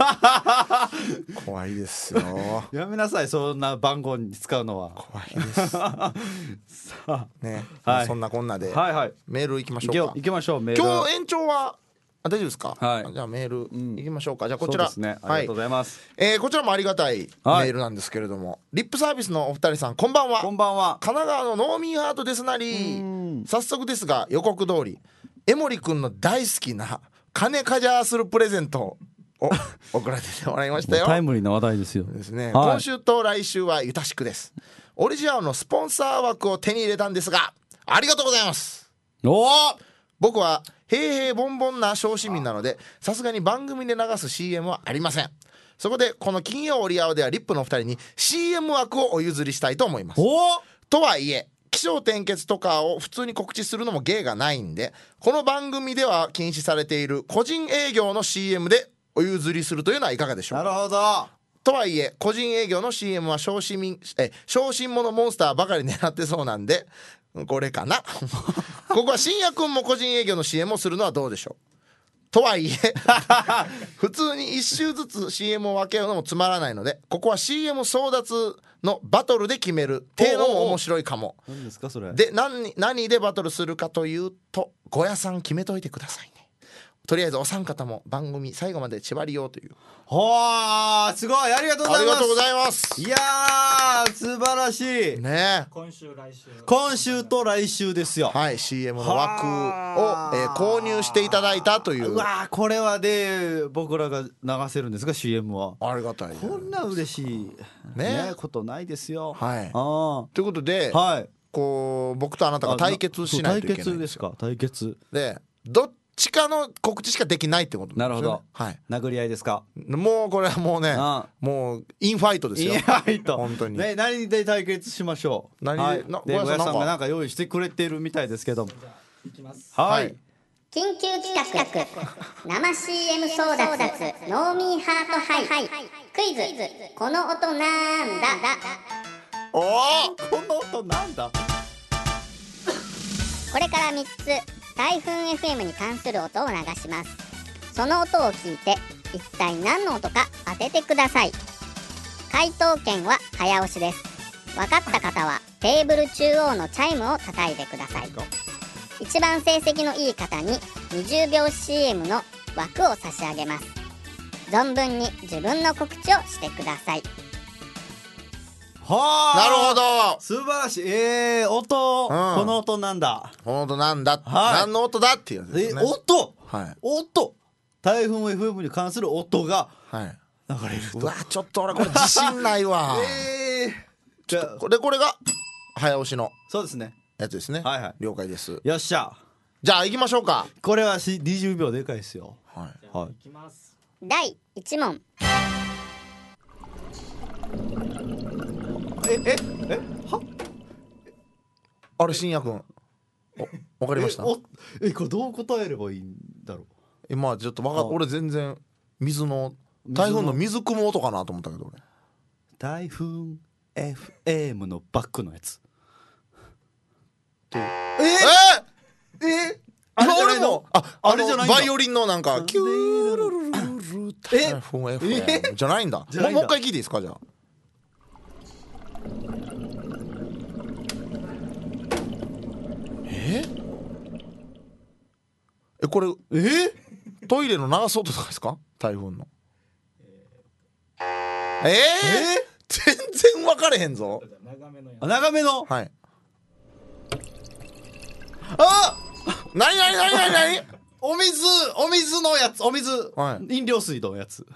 怖いですよ。 やめなさいそんな番号に使うのは。 怖いですさあね、そんなこんなでメールいきましょうか。 行きましょう。メール今日延長は大丈夫ですか。じゃあメールいきましょうか。じゃあこちら、 ありがとうございます。 こちらもありがたいメールなんですけれども、リップサービスのお二人さんこんばんは。 こんばんは。 神奈川のノーミーハートですなり。早速ですが予告通り江森くんの大好きな金カジャーするプレゼントを送らせてもらいましたよ。 タイムリーな話題ですよ。 ですね。今週と来週はゆたしくです。オリジナルのスポンサー枠を手に入れたんですがありがとうございます。僕は平々ボンボンな小市民なのでさすがに番組で流す CM はありません。そこでこの金曜オリアオではリップの2人に CM 枠をお譲りしたいと思います。とはいえ起承転結とかを普通に告知するのも芸がないんでこの番組では禁止されている個人営業の CM でお譲りするというのはいかがでしょうか。 なるほど。 とはいえ個人営業の CM は小心者モンスターばかり狙ってそうなんでこれかなここは深夜くんも個人営業の CM をするのはどうでしょう。とはいえ普通に1週ずつ CM を分けようのもつまらないのでここは CM 争奪のバトルで決めるっていうのも面白いかも。 何ですかそれ。 で何でバトルするかというとごやさん決めといてくださいね。とりあえずお三方も番組最後まで縛りようという。 すごいありがとうございます。 ありがとうございます。 いやー素晴らしいね。 今週と来週ですよ。 はい CM の枠を、購入していただいたという。 うわこれはで僕らが流せるんですか CM は。 ありがたい。 こんな嬉しいねことないですよ。 はいということで、こう僕とあなたが対決しないといけない。 対決ですか。対決でどっちかの告知しかできないってことですよね。 なるほど。 はい。 殴り合いですか。 もうこれはもうねもうインファイトですよ。 インファイト本当に。 何で対決しましょう。 何でで小屋さんがなんか用意してくれてるみたいですけども。 いきます。 はい。 緊急企画生 CM 争奪ノーミーハートハイクイズこの音なんだ。 おおこの音なんだ。 これから3つ台風 FM に関する音を流します。その音を聞いて一体何の音か当ててください。回答権は早押しです。分かった方はテーブル中央のチャイムを叩いてください。一番成績のいい方に20秒 CM の枠を差し上げます。存分に自分の告知をしてください。 はあ、 なるほど。 素晴らしい。音、この音なんだ。 この音なんだ。何の音だっていうやつですね。 音、 はい。 音。台風 FM に関する音が流れると。 うわちょっと俺これ自信ないわ。じゃこれが早押しの。 そうですね。 やつですね。 はいはい。 了解です。 よっしゃ。 じゃあ行きましょうか。 これは20秒でかいですよ。 はいはい。 いきます。 第1問。 は？ あれ深夜くん。わかりました。 これどう答えればいいんだろう。 今ちょっと俺全然水の台風の水汲む音かなと思ったけど俺台風 FM のバックのやつ俺もあれじゃないんだバイオリンのなんかキュールルルル台風 FM じゃないんだ。もう一回聞いていいですかじゃあ。これトイレの流す音とかですか台風の。全然分かれへんぞ。 長めのはい。あなにお水のやつはい、 飲料水のやつ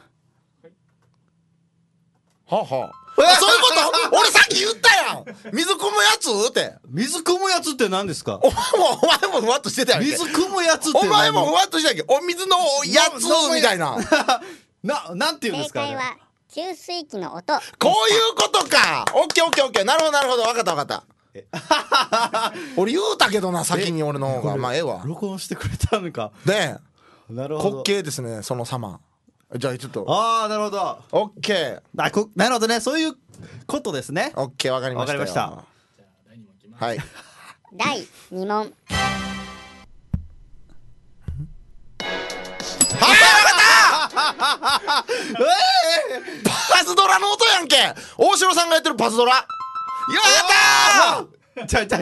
はあはあそういうこと俺さっき言ったやん水汲むやつって水汲むやつって何ですか。 お前もふわっとしてたやんけ。 水汲むやつってお前もふわっとしてたやんけ。お水のやつみたいななんて言うんですか。 正解は給水器の音。 こういうことか。オッケーなるほど分かった俺言うたけどな先に俺の方がまあええわ。 録音してくれたのかねえ。なるほど。 滑稽ですねその様。じゃあちょっとなるほど。 オッケー。 なるほどね、そういうことですね。 オッケーわかりましたよ。はい第2問。 パズドラの音やんけ。大城さんがやってるパズドラ。やったー。 ちゃ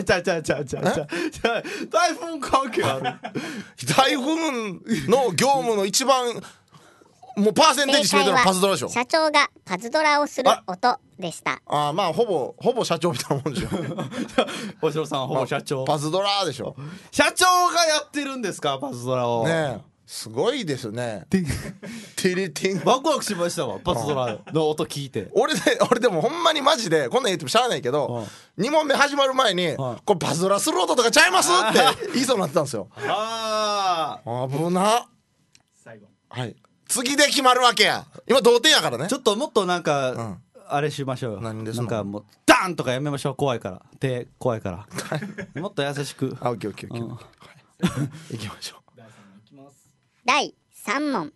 台風関係ある。 台風の業務の一番もうパーセンテージ占めてるのはパズドラでしょ。 社長がパズドラをする音でした。 まあほぼ社長みたいなもんでしょ。 大城さんはほぼ社長、 パズドラでしょ。 社長がやってるんですかパズドラを。 ねえすごいですね。テレテンワクワクしましたわパズドラの音聞いて。 俺でもほんまにマジでこんなん言ってもしゃあないけど、2問目始まる前にこれパズドラする音とかちゃいますって言いそうになってたんですよ。危な。はい次で決まるわけや。今同点やからね。 ちょっともっとなんか、あれしましょうよ。 何ですの。 なんかもうダーンとかやめましょう。怖いから手怖いからもっと優しく。 オッケーいきましょう。 第3問。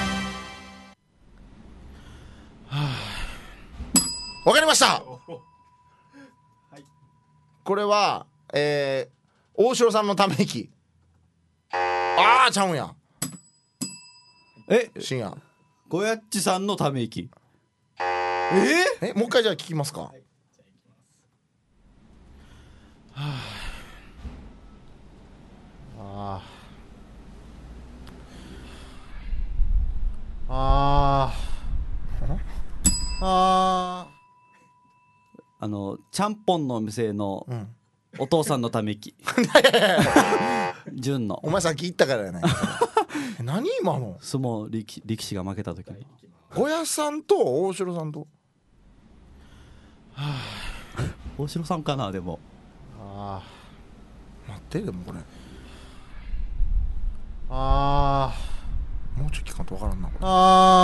わかりました。これは大城さんのため息。ちゃうんや。深夜ごやっちさんのため息。 もう一回じゃあ聞きますか。 ちゃんぽんのお店のお父さんのため息。純のお前さっき言ったからやない何今の相撲力士が負けた時に小屋さんと大城さんと大城さんかな。でも待ってでもこれもうちょっと聞かんと分からんなこれ。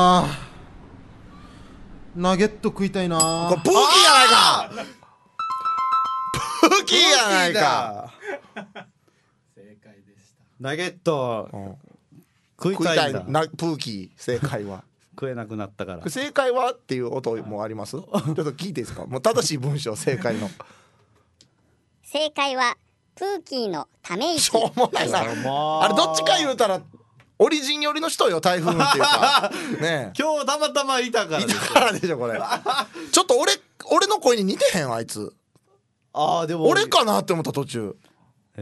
ナゲット食いたいな。 これプーキーやないか。プーキーやないか。 正解でした。ナゲット食いたいんだ。 プーキー正解は食えなくなったから。 正解はっていう音もあります。ちょっと聞いていいですか。もう正しい文章正解の正解はプーキーのため息。 しょうもないな。あれどっちか言うたらオリジン寄りの人よ台風っていうかね。 今日たまたまいたからでしょこれ。ちょっと俺の声に似てへんあいつ。 でも俺かなって思った途中。じゃ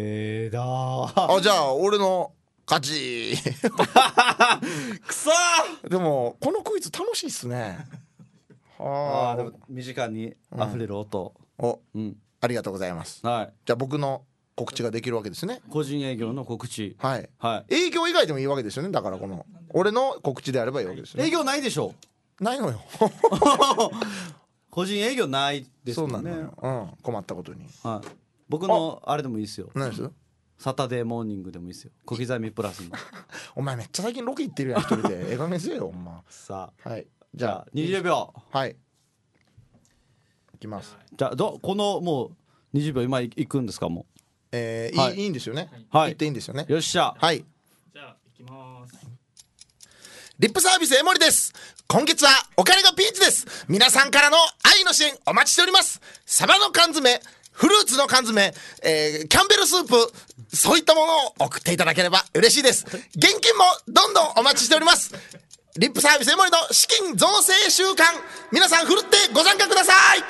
あ俺の勝ち。 くそでもこのクイズ楽しいっすね。 でも身近に溢れる音、 ありがとうございます。じゃあ僕の告知ができるわけですね。 個人営業の告知。 営業以外でもいいわけですよね。だからこの俺の告知であればいいわけですよね。 営業ないでしょ。 ないのよ。 個人営業ないですもんね。 そうなのよ。困ったことに。 僕のあれでもいいですよ。 何です？ サタデーモーニングでもいいですよ。小刻みプラスの。 お前めっちゃ最近ロケ行ってるやん一人で。えがめせよほんま。 さあじゃあ 20秒。 いきます。 じゃあこのもう20秒今行くんですか。もういいんですよね。 はい言っていいんですよね。 よっしゃ。 はいじゃあ行きまリップサービス江森です。今月はお金がピンチです。皆さんからの愛の支援お待ちしております。サバの缶詰、フルーツの缶詰、キャンベルスープ、そういったものを送っていただければ嬉しいです。現金もどんどんお待ちしております。リップサービス江森の資金造成週間、皆さんふるってご参加ください。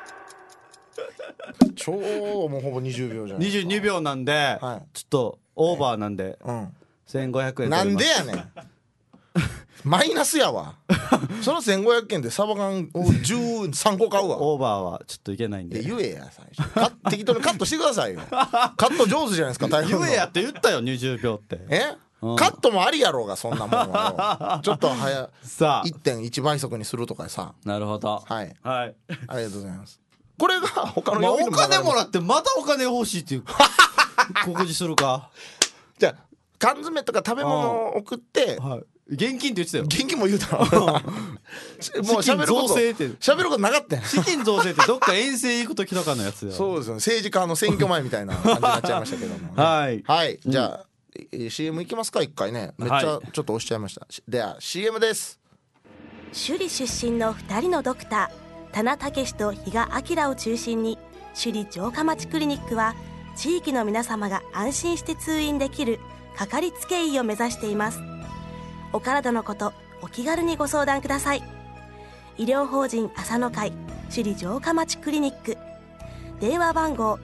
超もうほぼ20秒じゃないですか。 22秒なんで、ちょっとオーバーなんで、1500円なんでやねん。マイナスやわ。その1500円でサバ缶を13個買うわ。 オーバーはちょっといけないんで。 言えや最初。適当にカットしてくださいよ。カット上手じゃないですか。台風の言えやって言ったよ20秒って。 カットもありやろうがそんなもんはよ。ちょっとさあ 1.1 倍速にするとかさ。 なるほど。 はい。 はい。 ありがとうございます。これが他のお金もらってまたお金欲しいっていう告示するか。 じゃあ缶詰とか食べ物を送って。 現金って言ってたよ。 現金も言うたらもう喋ることなかったよ。 資金増税ってどっか遠征行く時とかのやつよ。 そうですよね。政治家の選挙前みたいな感じになっちゃいましたけども、 はいじゃあ、CM いきますか。一回ねめっちゃちょっと押しちゃいました、では CM です。 首里出身の2人のドクター田名武と比嘉明を中心に首里城下町クリニックは地域の皆様が安心して通院できるかかりつけ医を目指しています。お体のことお気軽にご相談ください。医療法人朝の会首里城下町クリニック、電話番号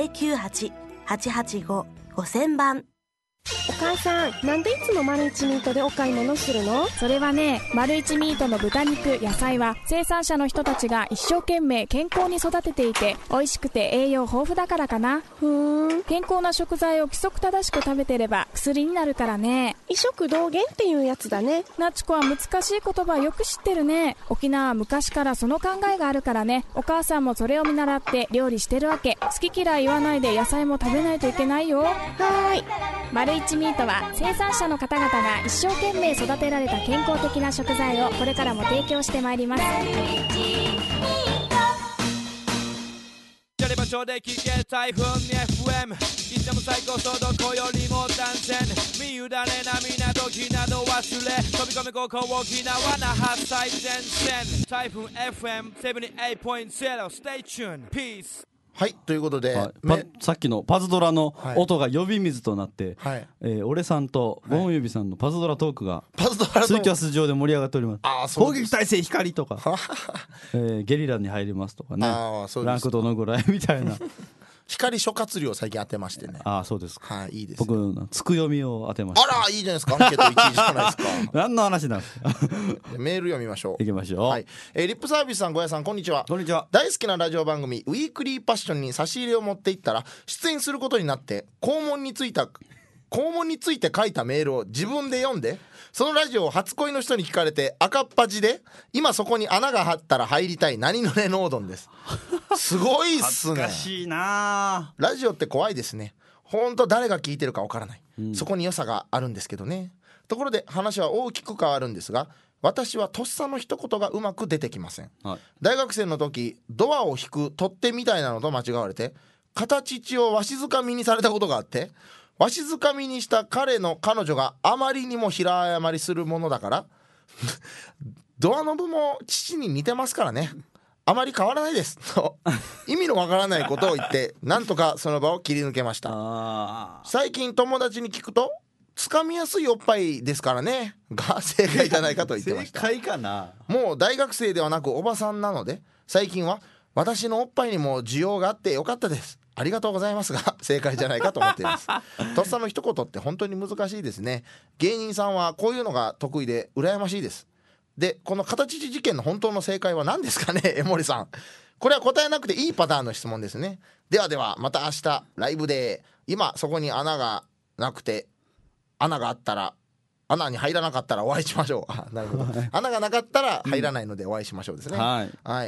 098-885-5000 番。 お母さん、なんでいつも丸一ミートでお買い物するの？ それはね、丸一ミートの豚肉、野菜は生産者の人たちが一生懸命健康に育てていて美味しくて栄養豊富だからかな。健康な食材を規則正しく食べてれば薬になるからね。 医食同源っていうやつだね。 なちこは難しい言葉よく知ってるね。沖縄は昔からその考えがあるからね。お母さんもそれを見習って料理してるわけ。好き嫌い言わないで野菜も食べないといけないよ。 はい。 丸一ミートは生産者の方々が一生懸命育てられた健康的な食材をこれからも提供してまいります。 チャリ場所で聞け台風に FM いつでも最高速度こよりも断線身委ねな港気など忘れ飛び込みここ沖縄那覇最前線台風 FM78.0 Stay tuned Peace。 はいということで、 さっきのパズドラの音が呼び水となって、俺さんとゴン指さんのパズドラトークがツイキャス上で盛り上がっております。攻撃体制光とかゲリラに入りますとかね、ランクどのぐらいみたいな光諸葛亮最近当てましてね。 そうですか。 はい、いいです、 ね、僕つく読みを当てました。 あらいいじゃないですか。アンケート1位じゃないですか。 何の話なんですか。 メール読みましょう。 行きましょう。 はい。リップサービスさん、ごやさん、こんにちは。 こんにちは。 大好きなラジオ番組ウィークリーパッションに差し入れを持っていったら出演することになって、肛門について書いたメールを自分で読んで、そのラジオを初恋の人に聞かれて赤っ端で、今そこに穴が張ったら入りたい何々ノードンです。すごいっすね。 恥ずかしいな。 ラジオって怖いですね。本当誰が聞いてるかわからない、そこに良さがあるんですけどね。ところで話は大きく変わるんですが、私はとっさの一言がうまく出てきません、大学生の時ドアを引く取っ手みたいなのと間違われて形血をわしづかみにされたことがあって、わしづかみにした彼女があまりにも平謝りするものだからドアノブも父に似てますからね、あまり変わらないですと意味のわからないことを言ってなんとかその場を切り抜けました。最近友達に聞くとつかみやすいおっぱいですからねが正解じゃないかと言ってました。 正解かな。 もう大学生ではなくおばさんなので、最近は私のおっぱいにも需要があってよかったです、ありがとうございますが正解じゃないかと思っていますとっさの一言って本当に難しいですね。芸人さんはこういうのが得意で羨ましいです。でこの形事件の本当の正解は何ですかね江森さん。これは答えなくていいパターンの質問ですね。ではではまた明日ライブで、今そこに穴がなくて穴があったら穴に入らなかったらお会いしましょう。なるほど穴がなかったら入らないのでお会いしましょうですね、はい、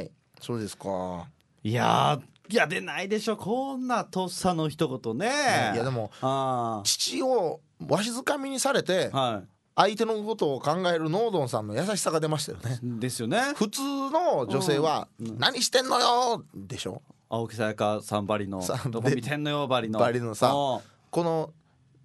そうですか。 いや出ないでしょこんなとっさの一言ね。 いやでも父をわしづかみにされて、相手のことを考えるノードンさんの優しさが出ましたよね。 ですよね。 普通の女性は何してんのよでしょ。 青木さやかさんばりのどこ見てんのよばりのさこの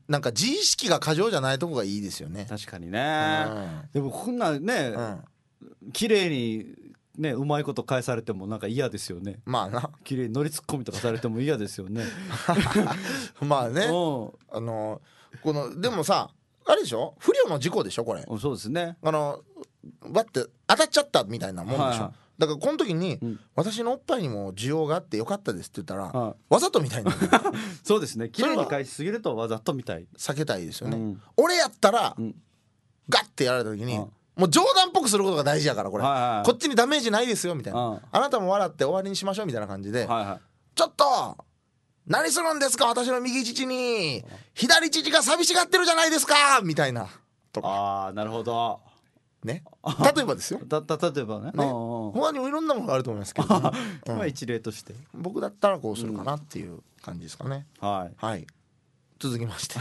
なんか自意識が過剰じゃないとこがいいですよね。 確かにね、でもこんなね、綺麗にねうまいこと返されてもなんか嫌ですよね。 まあな、 綺麗に乗りツッコミとかされても嫌ですよね。 まあね、このでもさ、あれでしょ、不慮の事故でしょこれ。 そうですね。 バッて当たっちゃったみたいなもんでしょ、だからこの時に、私のおっぱいにも需要があってよかったですって言ったら、わざとみたいなそうですね、綺麗に返しすぎるとわざとみたい、 避けたいですよね、俺やったら、ガッてやられた時に、もう冗談っぽくすることが大事やから、これ、こっちにダメージないですよみたいな、あなたも笑って終わりにしましょうみたいな感じで、ちょっと何するんですか私の右乳に、左乳が寂しがってるじゃないですかみたいなとか。 なるほどね、例えばですよ。 例えばね、 他にもいろんなものがあると思いますけど、 ね、一例として僕だったらこうするかなっていう感じですかね。はい、続きまして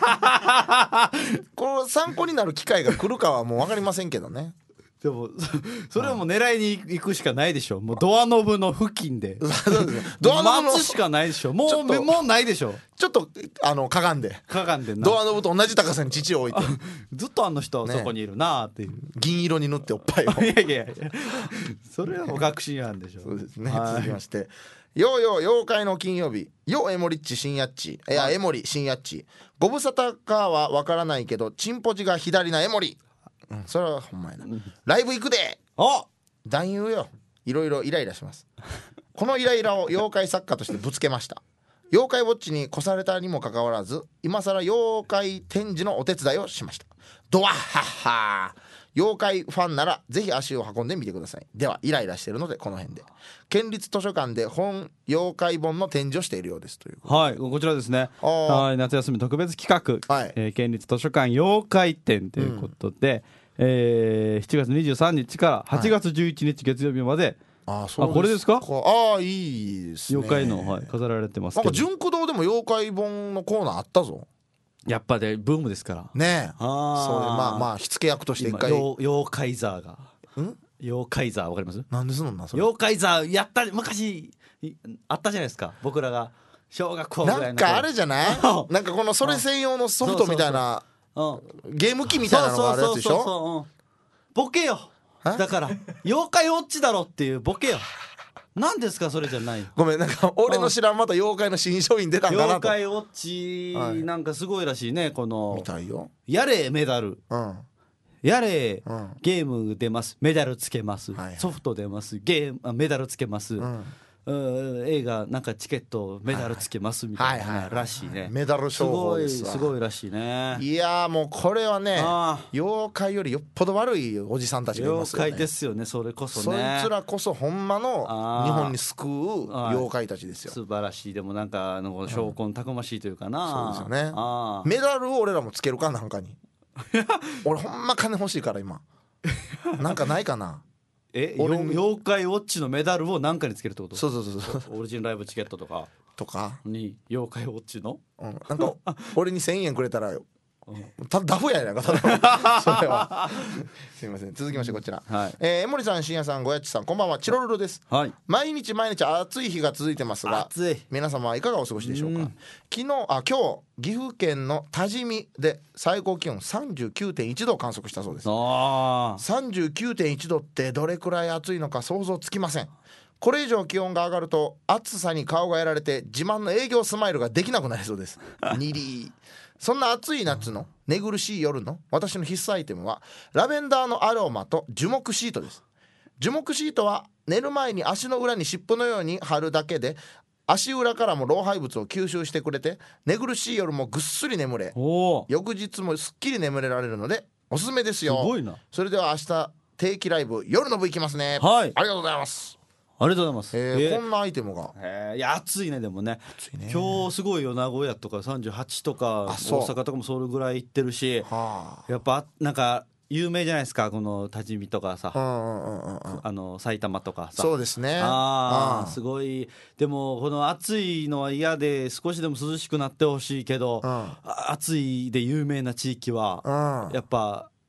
この参考になる機会が来るかはもう分かりませんけどね。 でもそれはもう狙いに行くしかないでしょ。もうドアノブの付近でドアノブの待つしかないでしょ。もうないでしょ。 ちょっとかがんでドアノブと同じ高さに乳を置いてずっとあの人はそこにいるなっていう、 銀色に塗っておっぱいをいやそれはもう確信犯でしょ。 そうですね、続きまして、ようよう妖怪の金曜日、よエモリッチ新やっち、エモリ新やっち、ご無沙汰かは分からないけどチンポジが左なエモリ、それはほんまやな、ライブ行くで、男優よ、いろいろイライラします。このイライラを妖怪作家としてぶつけました。妖怪ウォッチに越されたにもかかわらず、今更妖怪展示のお手伝いをしました。ドワッハッハー。妖怪ファンならぜひ足を運んでみてください。ではイライラしてるのでこの辺で。県立図書館で妖怪本の展示をしているようですという。 はい、こちらですね。はい、夏休み特別企画、県立図書館妖怪展ということで、7月23日から8月11日月曜日まで、これですか？ いいですね。 妖怪の、飾られてますけど。 なんか純駆動でも妖怪本のコーナーあったぞ。 やっぱでブームですからね。そうまあ火付け役として一回妖怪ザーが妖怪ザーわかります？ なんですのんなそれ。 妖怪ザーやった昔あったじゃないですか、僕らが小学校ぐらいの。 なんかあれじゃないなんかこのそれ専用のソフトみたいなゲーム機みたいなのがあるやつでしょ。 ボケよ、だから妖怪ウォッチだろっていうボケよ。何ですかそれじゃない。 ごめん、なんか俺の知らんまた妖怪の新商品出たんかなと。 妖怪ウォッチなんかすごいらしいね。この見たいよ。 やれメダル、やれゲーム出ます、メダルつけます、ソフト出ます、メダルつけます、映画なんかチケットメダルつけますみたいならしいね。 メダル商法ですわ。 すごいらしいね。 いやもうこれはね、妖怪よりよっぽど悪いおじさんたちがいますよね。 妖怪ですよね、それこそね。 そいつらこそほんまの日本に救う妖怪たちですよ。 素晴らしい。でもなんか証拠たくましいというかな。 そうですよね。メダルを俺らもつけるかなんかに俺ほんま金欲しいから今なんかないかな。 妖怪ウォッチのメダルを何かにつけるってこと？ そうオリジンライブチケットとかに妖怪ウォッチの、 なんか俺に1000円くれたらダフやないかそれはすみません。続きましてこちら、江森さん、深夜さん、ごやっちさん、こんばんは。チロルルです。毎日暑い日が続いてますが、皆様はいかがお過ごしでしょうか。今日岐阜県の多治見で最高気温 39.1 度を観測したそうです。39.1 度ってどれくらい暑いのか想像つきません。これ以上気温が上がると暑さに顔がやられて自慢の営業スマイルができなくなりそうです。にりそんな暑い夏の寝苦しい夜の私の必須アイテムはラベンダーのアロマと樹木シートです。樹木シートは寝る前に足の裏に湿布のように貼るだけで足裏からも老廃物を吸収してくれて寝苦しい夜もぐっすり眠れ、翌日もすっきり眠れられるのでおすすめですよ。 すごいな。 それでは明日定期ライブ夜の部行きますね。ありがとうございます。 ありがとうございます。 こんなアイテムがいや暑いね。でもね、今日すごいよ。名古屋とか38とか大阪とかもそれぐらい行ってるし、やっぱなんか有名じゃないですか、この多治見とかさ、埼玉とかさ。 そうですね。 すごい。でもこの暑いのは嫌で少しでも涼しくなってほしいけど、暑いで有名な地域はやっぱ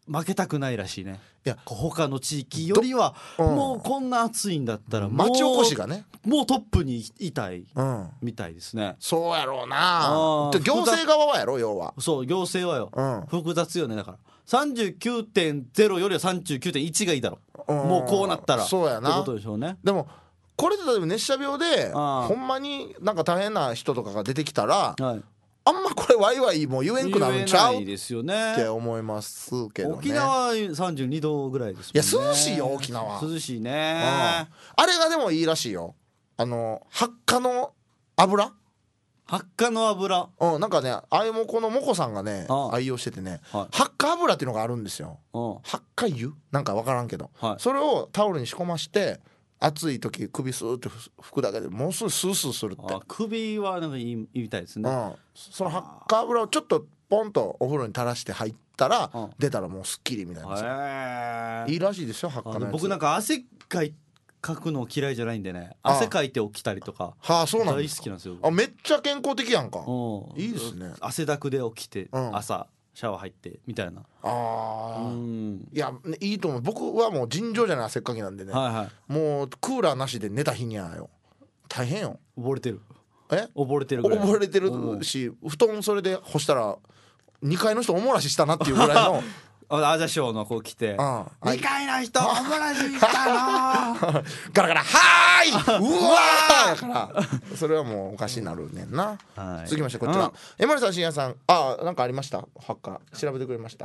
負けたくないらしいね。 いや他の地域よりはもうこんな暑いんだったらもう町おこしがねもうトップにいたいみたいですね。 そうやろうな。行政側はやろ要は。 そう行政はよ、複雑よね。だから 39.0 よりは 39.1 がいいだろう、もうこうなったらそうやなってことでしょうね。 でもこれで例えば熱射病でほんまになんか大変な人とかが出てきたら、あんまこれワイワイもう言えんくなるんちゃうって思いますけどね。 沖縄は32度ぐらいですもんね。 いや涼しいよ沖縄。 涼しいね。 あれがでもいいらしいよ。発火の油。 発火の油。 なんかねあれもこのモコさんがね愛用しててね、発火油っていうのがあるんですよ。発火油なんか分からんけど、それをタオルに仕込まして暑い時首スーって拭くだけでもうすぐスースーするって。 首はなんかいいみたいですね。 その発火油をちょっとポンとお風呂に垂らして入ったら出たらもうすっきりみたいな。いいらしいですよ発火のやつ。 僕なんか汗かくの嫌いじゃないんでね、汗かいて起きたりとか大好きなんですよ。 めっちゃ健康的やんか。いいですね。 汗だくで起きて朝シャワー入ってみたいな。 いやいいと思う。僕はもう尋常じゃない汗っかきなんでね、もうクーラーなしで寝た日にはよ大変よ。 溺れてる。 溺れてるぐらい。溺れてるし布団それで干したら2階の人おもらししたなっていうぐらいのアジャショーの子来て2階の人おもらししたのガラガラはーいうわーやからそれはもうおかしになるねんな。続きましてこちら江森さん深夜さんなんかありました。ハッカー調べてくれました。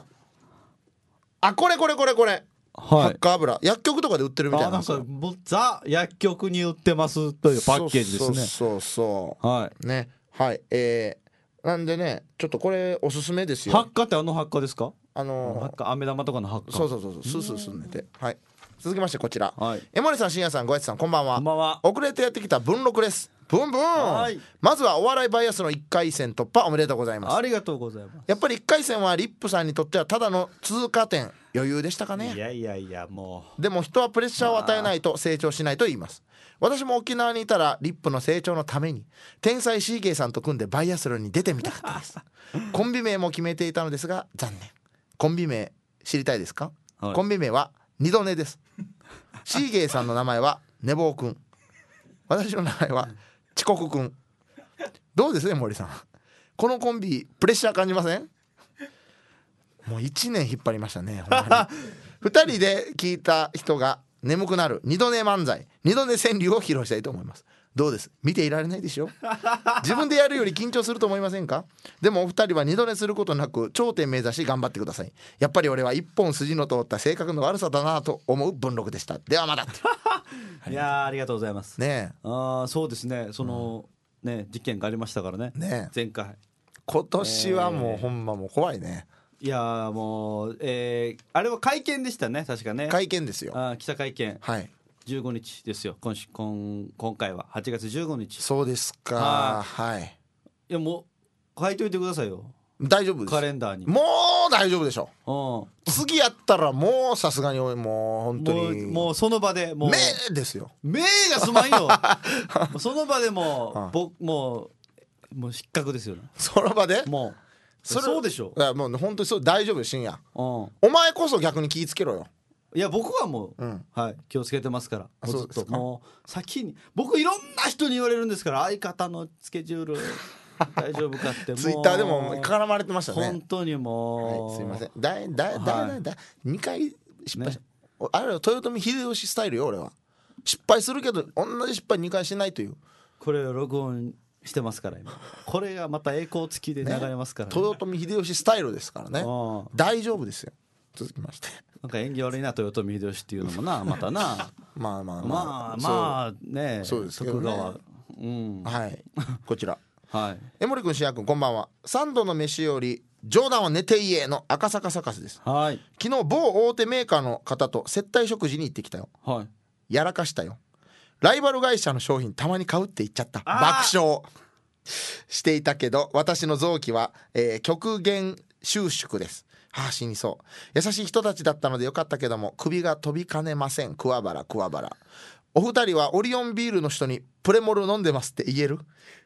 これ発火油薬局とかで売ってるみたいな。 なんかザ薬局に売ってますというパッケージですね。 そうね。はいなんでねちょっとこれおすすめですよ。 発火って発火ですか。発火飴玉とかの発火。 そうスースーすんでて。続きましてこちら江森さん深夜さんごやつさんこんばんは。遅れてやってきた文録です。ブンブン。まずはお笑いバイアスの1回戦突破おめでとうございます。 ありがとうございます。 やっぱり1回戦はリップさんにとってはただの通過点余裕でしたかね。 いやもうでも人はプレッシャーを与えないと成長しないと言います。私も沖縄にいたらリップの成長のために天才シーゲーさんと組んでバイアスロンに出てみたかったですコンビ名も決めていたのですが残念。コンビ名知りたいですか。コンビ名は二度寝です。シーゲーさんの名前は寝坊くん、私の名前は遅刻くん。どうですね森さん、このコンビプレッシャー感じません。もう1年引っ張りましたねほんまに2人で聞いた人が眠くなる二度寝漫才二度寝川柳を披露したいと思います。どうです。見ていられないでしょ自分でやるより緊張すると思いませんか。でもお二人は二度寝することなく頂点目指し頑張ってください。やっぱり俺は一本筋の通った性格の悪さだなと思う文録でした。ではまだいやありがとうございますね。 そうですねね事件がありましたからね前回。 今年はもうほんまもう怖いね。 いやもうあれは会見でしたね確かね。 会見ですよ。 記者会見15日ですよ。今回は8月15日。 そうですか。 いやもう書いといてくださいよ。 大丈夫です。 カレンダーにもう大丈夫でしょ。次やったらもうさすがにもう本当にもうその場でもう目ですよ。 目がすまんよその場でもう失格ですよね。 その場でもうそうでしょ。 いやもう本当にそう大丈夫深夜。お前こそ逆に気ぃつけろよ。 いや僕はもう、気をつけてますからずっともう先に僕いろんな人に言われるんですから相方のスケジュール大丈夫かってツイッターでも絡まれてましたね本当にもう、 すいません2回失敗した、あれは豊臣秀吉スタイルよ。俺は失敗するけど同じ失敗2回しないという。 これを録音してますから今これがまた栄光付きで流れますから、 豊臣秀吉スタイルですからね大丈夫ですよ。続きましてなんか縁起悪いな豊臣秀吉っていうのもなまたなまあねそうですけどね。はいこちら江森君主役こんばんは。3度の飯より冗談は寝て家の赤坂サカスです。昨日某大手メーカーの方と接待食事に行ってきたよ。やらかしたよ。ライバル会社の商品たまに買うって言っちゃった。爆笑していたけど私の臓器は、極限収縮です。死にそう。優しい人たちだったのでよかったけども首が飛びかねません。クワバラお二人はオリオンビールの人にプレモル飲んでますって言える。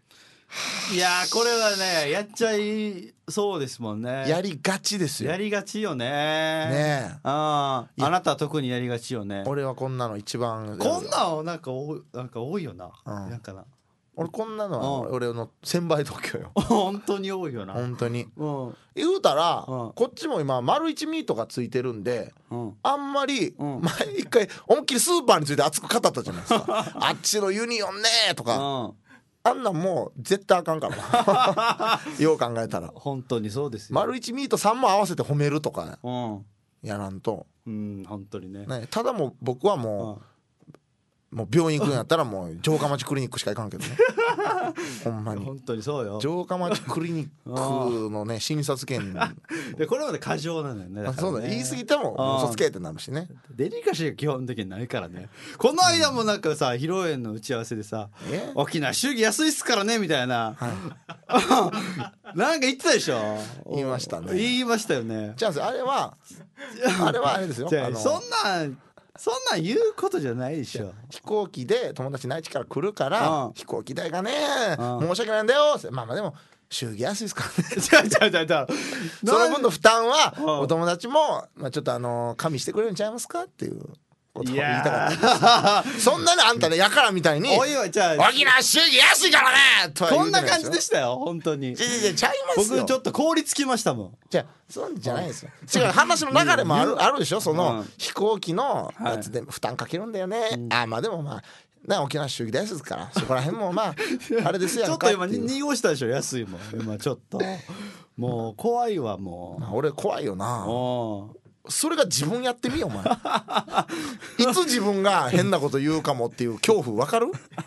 いやこれはねやっちゃいそうですもんね。 やりがちですよ。 やりがちよね。 ねえ。 あなたは特にやりがちよね。 俺はこんなの一番。 こんなのなんか多いよな。なんかな。 俺こんなのは俺の1000倍度胸よ。 本当に多いよな。 本当に。言うたらこっちも今丸一ミートがついてるんで、あんまり前一回思いっきりスーパーについて熱く語ったじゃないですか。あっちのユニオンねとか。あんなんもう絶対あかんからよう考えたら本当にそうですよ。 丸一ミート3も合わせて褒めるとかやらんと、 本当にね。 ただもう僕はもう病院行くんやったらもう城下町クリニックしか行かんけどねほんまに本当にそうよ。 城下町クリニックのね診察券でこれまで過剰なのよね。 そうだ、言い過ぎても嘘つけってなるしね。 デリカシーが基本的にないからね。この間もなんかさ披露宴の打ち合わせでさ沖縄祝儀安いっすからねみたいななんか言ってたでしょ。 言いましたね。 言いましたよね。 じゃああれはあれですよ。 そんなん言うことじゃないでしょ。 飛行機で友達内地から来るから飛行機代がね申し訳ないんだよ。まあでも祝儀安いですからねその分の負担はお友達もちょっと加味してくれるんちゃいますかっていうことを言いたかったそんなにあんたねやからみたいにおいおいじゃあ沖縄祝儀安いからねとは言うてないですよ。 こんな感じでしたよ本当に。 ちゃいますよ。 僕ちょっと凍りつきましたもん。 そうじゃないですよ。違う話の流れもあるでしょ。その飛行機のやつで負担かけるんだよね。まあでも沖縄祝儀大好きですからそこら辺もあれですやんか。 ちょっと今濁したでしょ安いもん今ちょっともう怖いわもう。 俺怖いよな。それが自分やってみよお前いつ自分が変なこと言うかもっていう恐怖わかる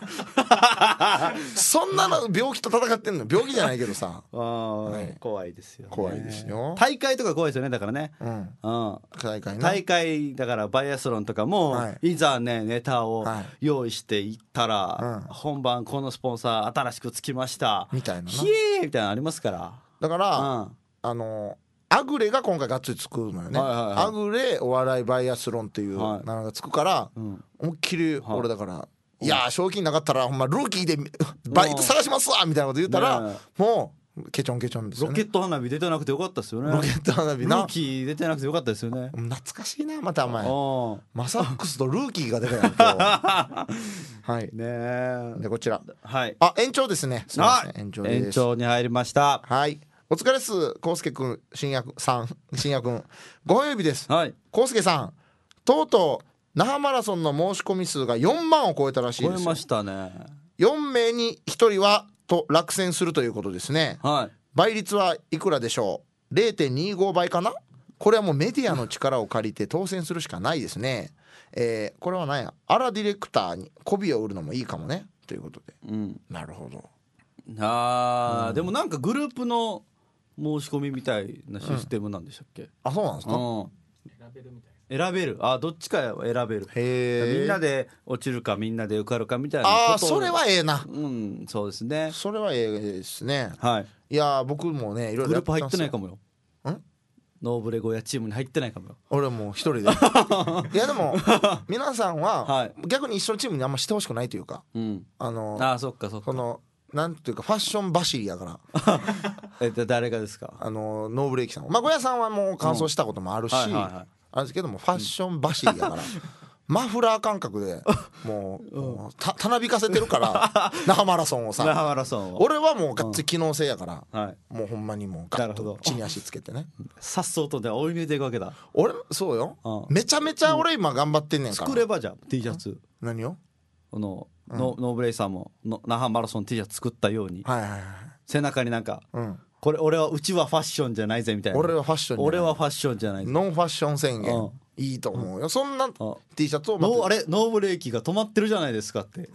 そんなの病気と戦ってんの。病気じゃないけどさ怖いですよね。 怖いですよ。 大会とか怖いですよねだからね。大会だからバイアスロンとかもいざねネタを用意していったら本番このスポンサー新しくつきましたみたいなひえーみたいなのありますから。 だからアグレが今回がっつりつくのよね。アグレお笑いバイアスロンっていうのがつくから思いっきり俺だからいや賞金なかったらほんまルーキーでバイト探しますわみたいなこと言ったらもうケチョンケチョンですよね。 ロケット花火出てなくてよかったですよね。 ロケット花火なルーキー出てなくてよかったですよね。 懐かしいなまたお前マサックスとルーキーが出たやんはいねでこちら延長ですね。すみません延長です。 延長に入りました。 はいお疲れっす。コウスケくん深夜くんご褒美です。コウスケさんとうとう那覇マラソンの申し込み数が4万を超えたらしいですよ。 超えましたね。 4名に1人はと落選するということですね。倍率はいくらでしょう。 0.25 倍かな。これはもうメディアの力を借りて当選するしかないですね。これは何やアラディレクターに媚びを売るのもいいかもねということで、なるほど。 でもなんかグループの申し込みみたいなシステムなんでしたっけ。 そうなんですか。 選べるどっちか選べる。みんなで落ちるかみんなで受かるかみたいなこと。 それはええな。 そうですね。 それはええですね。いや僕もねいろいろグループ入ってないかもよ。ノーブレゴヤチームに入ってないかもよ。 俺もう一人でいやでも皆さんは逆に一緒のチームにあんましてほしくないというかそっかこのなんていうかファッション走りやから誰がですか。 ノーブレーキさんゴヤさんはもう完走したこともあるしあれですけどもファッション走りやからマフラー感覚でもうたなびかせてるから那覇マラソンをさ。 那覇マラソンを俺はもうがっつり機能性やからもうほんまにもうガッと地に足つけてねさっそうとで追い抜いていくわけだ。 俺そうよめちゃめちゃ俺今頑張ってんねんから。 作ればじゃあ T シャツ何をノーブレイさんも那覇マラソン T シャツ作ったように背中になんかこれうちはファッションじゃないぜみたいな。 俺はファッションじゃないノンファッション宣言いいと思うよ。そんな T シャツをノーブレーキが止まってるじゃないですかって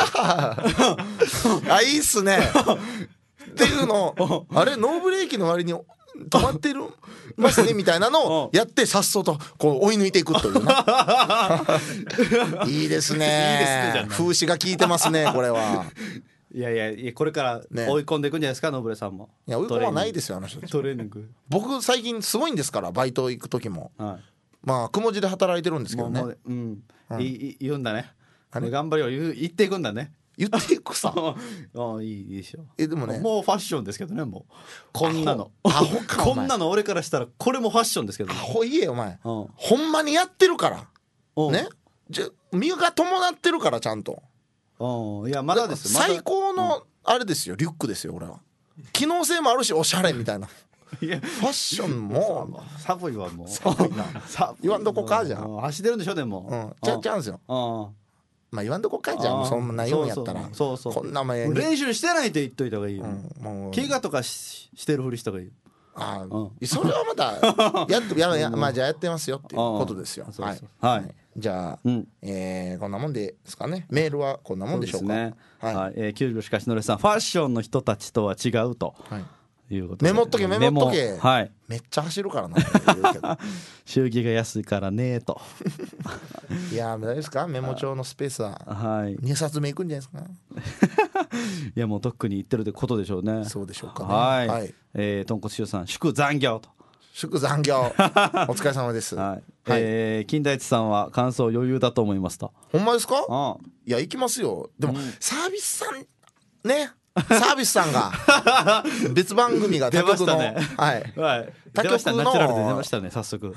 いいっすねっていうのあれノーブレーキの割に止まってるますねみたいなのをやってさっそうとこう追い抜いていくといういいですね。風刺が効いてますねこれは。 いやこれから追い込んでいくんじゃないですかノーブレさんも。 いや追い込まないですよあの人たち。 トレーニング僕最近すごいんですからバイト行く時もくも字で働いてるんですけどね。 言うんだね頑張りを言っていくんだね。 言っていくさいいでしょ。 でもね、 もうファッションですけどね、もうこんなのアホかこんなの俺からしたらこれもファッションですけど、ね、 アホ言えよお前、ほんまにやってるからね、身が伴ってるからちゃんと。 いやまだですよ、 最高のあれですよ、リュックですよ俺は。機能性もあるしおしゃれみたいな。 いやファッションも寒いわもう寒いな言わんどこかじゃん。 走ってるんでしょでも、 ちゃうんすよ。まあ言わんどこかじゃん、そんな言うんやったら。こんな前練習してないと言っといた方がいいよ。怪我とかしてるふりした方がいいよ。 それはまだまあじゃあやってますよっていうことですよ。はい、じゃあ、こんなもんですかね。メールはこんなもんでしょうか。 給料しかしのれさん、ファッションの人たちとは違うということで、 メモっとけメモっとけ。めっちゃ走るからな。 祝儀が安いからねと。 いや大丈夫ですか、メモ帳のスペースは2冊目いくんじゃないですか。 いやもうとっくに言ってるってことでしょうね。 そうでしょうかね。 豚骨塩さん、祝残業と。 祝残業お疲れ様です。 金田一さんは感想余裕だと思いますと。 ほんまですか。いや行きますよ。でもサービスさんね、サービスさんが別番組が他局の他局のナチュラルで出ましたね早速。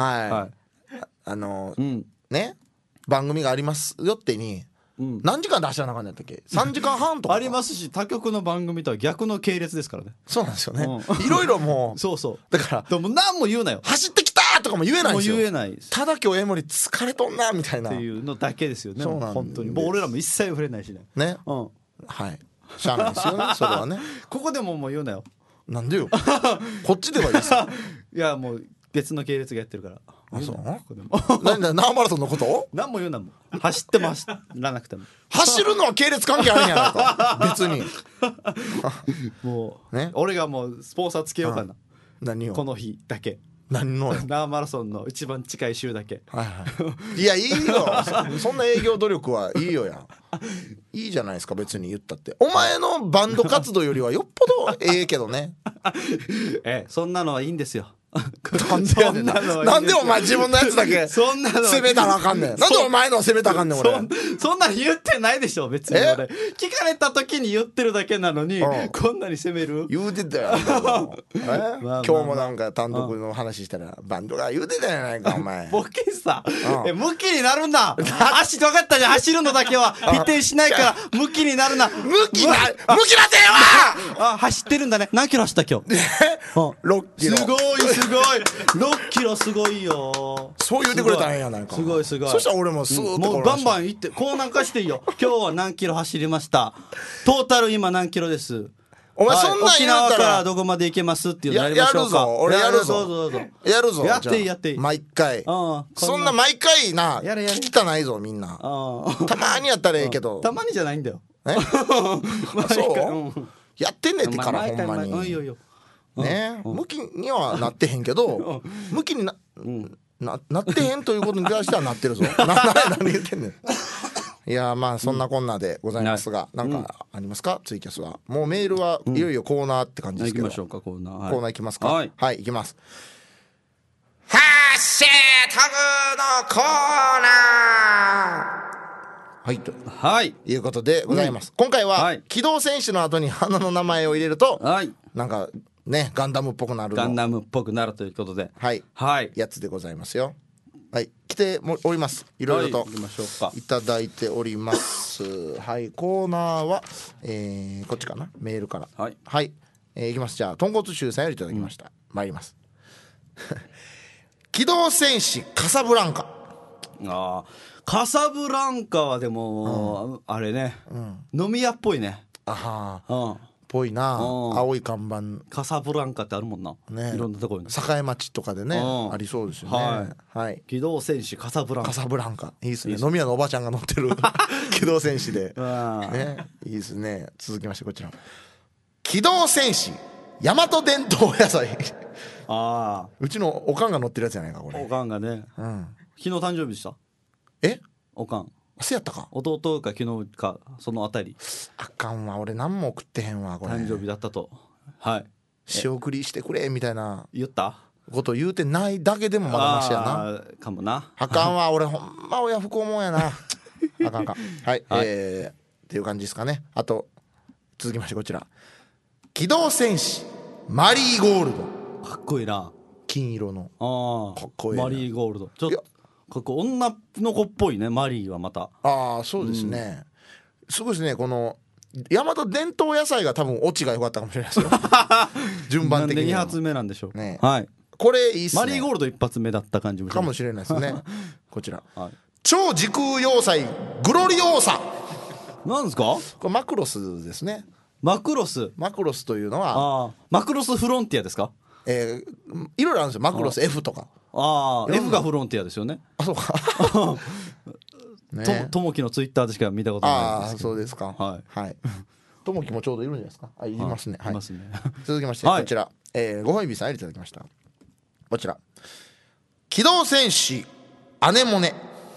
ね番組がありますよってに何時間で走らなあかんのやったっけ。3時間半とかありますし、他局の番組とは逆の系列ですからね。 そうなんですよね。いろいろもうそうだからでも何も言うなよ、 走ってきたとかも言えないんですよ。 もう言えないです。 ただ今日江森疲れとんなみたいなっていうのだけですよね。 そうなんです。 本当にもう俺らも一切触れないしね。 はいしゃあないですよねそれはね。 ここでももう言うなよ。 なんでよこっちではいいですよ。 いやもう別の系列がやってるから。 そう何だ、生マラソンのこと何も言うなもん。走っても走らなくても走るのは系列関係あるんやないか別に。 もうね、俺がもうスポンサーつけようかな。 何をこの日だけ。 何の生マラソンの一番近い週だけ。 いやいいよそんな営業努力はいいよや。いいじゃないですか別に言ったって。お前のバンド活動よりはよっぽどええけどね。 そんなのはいいんですよ。 なんでお前自分のやつだけ攻めたらあかんねん。なんでお前の攻めたらあかんねん俺。 そんなの言ってないでしょ別に俺。聞かれた時に言ってるだけなのにこんなに攻める。 言うてたよ今日もなんか単独の話したらバンドが言うてたやないかお前。 ボケさムキになるんだ。足分かったじゃん。走るのだけは否定しないからムキになるな。 ムキなってえわ。 走ってるんだね。何キロ走った今日。 6キロ。 すごい6キロすごいよ。 そう言ってくれたらええやないか。 すごいそしたら俺もスーッともうバンバン行ってこうなんかしていいよ。今日は何キロ走りました。トータル今何キロです。 お前そんなん沖縄からどこまで行けますっていうのやりましょうか。 俺やるぞ。 どうぞやるぞ。 やっていいやっていい。 毎回そんな毎回な聞きたないぞみんな。たまにやったらええけど。 たまにじゃないんだよ。 そうやってんねんってからほんまにね。向きにはなってへんけど向きになってへんということに関してはなってるぞ。何言ってんねん。いやまあそんなこんなでございますが、なんかありますかツイキャスは。もうメールはいよいよコーナーって感じですけど。 行きましょうかコーナー。 コーナー行きますか。はい行きます。ハッシュタグのコーナー。はいいうことでございます。今回は機動戦士の後に花の名前を入れるとなんかねガンダムっぽくなるガンダムっぽくなるということでやつでございますよ。はい来ております。いろいろといただいております。はいコーナーはこっちかなメールからはいいきます。じゃあ豚骨臭さんよりいただきました。参ります。機動戦士カサブランカ。 カサブランカはでもあれね飲み屋っぽいね。 ぽいな。青い看板カサブランカってあるもんな。いろんなところに栄町とかでねありそうですよね。はい機動戦士カサブランカ。 カサブランカいいですね。飲み屋のおばちゃんが乗ってる機動戦士でねいいですね。続きましてこちら機動戦士大和伝統野菜。うちのおかんが乗ってるやつじゃないかこれ。 おかんがね昨日誕生日でした。おかんせやったか弟か昨日かそのあたり。 あかんわ俺何も食ってへんわこれ。 誕生日だったと仕送りしてくれみたいな言ったこと言うてないだけでもまだましやな。 かもな。 あかんわ俺ほんま親不孝もんやな。あかんはいっていう感じですかね。あと続きましてこちら、機動戦士マリーゴールド。 かっこいいな。 金色の。 ああ、 かっこいいな。 マリーゴールド。ちょっとかっこ女の子っぽいね、マリーはまた。 ああ、そうですね。すごいですね。この大和伝統野菜が多分オチが良かったかもしれないですよ。順番的に。 なんで2発目なんでしょうね。 はい。 これいいっすね。 マリーゴールド一発目だった感じもかもしれないですね。こちら、 はい、 超時空要塞グロリオーサ。 なんですか？ これマクロスですね。 マクロスというのは、 マクロスフロンティアですか？ いろいろあるんですよ。マクロス F とか。 F がフロンティアですよね。 あ、そうか。 ともきのツイッターでしか見たことないですけど。 そうですか。 はい。 ともきもちょうどいるんじゃないですか。いますね。 いますね。 続きましてこちら、ご本指さんよりいただきました。こちら、機動戦士アネモネ。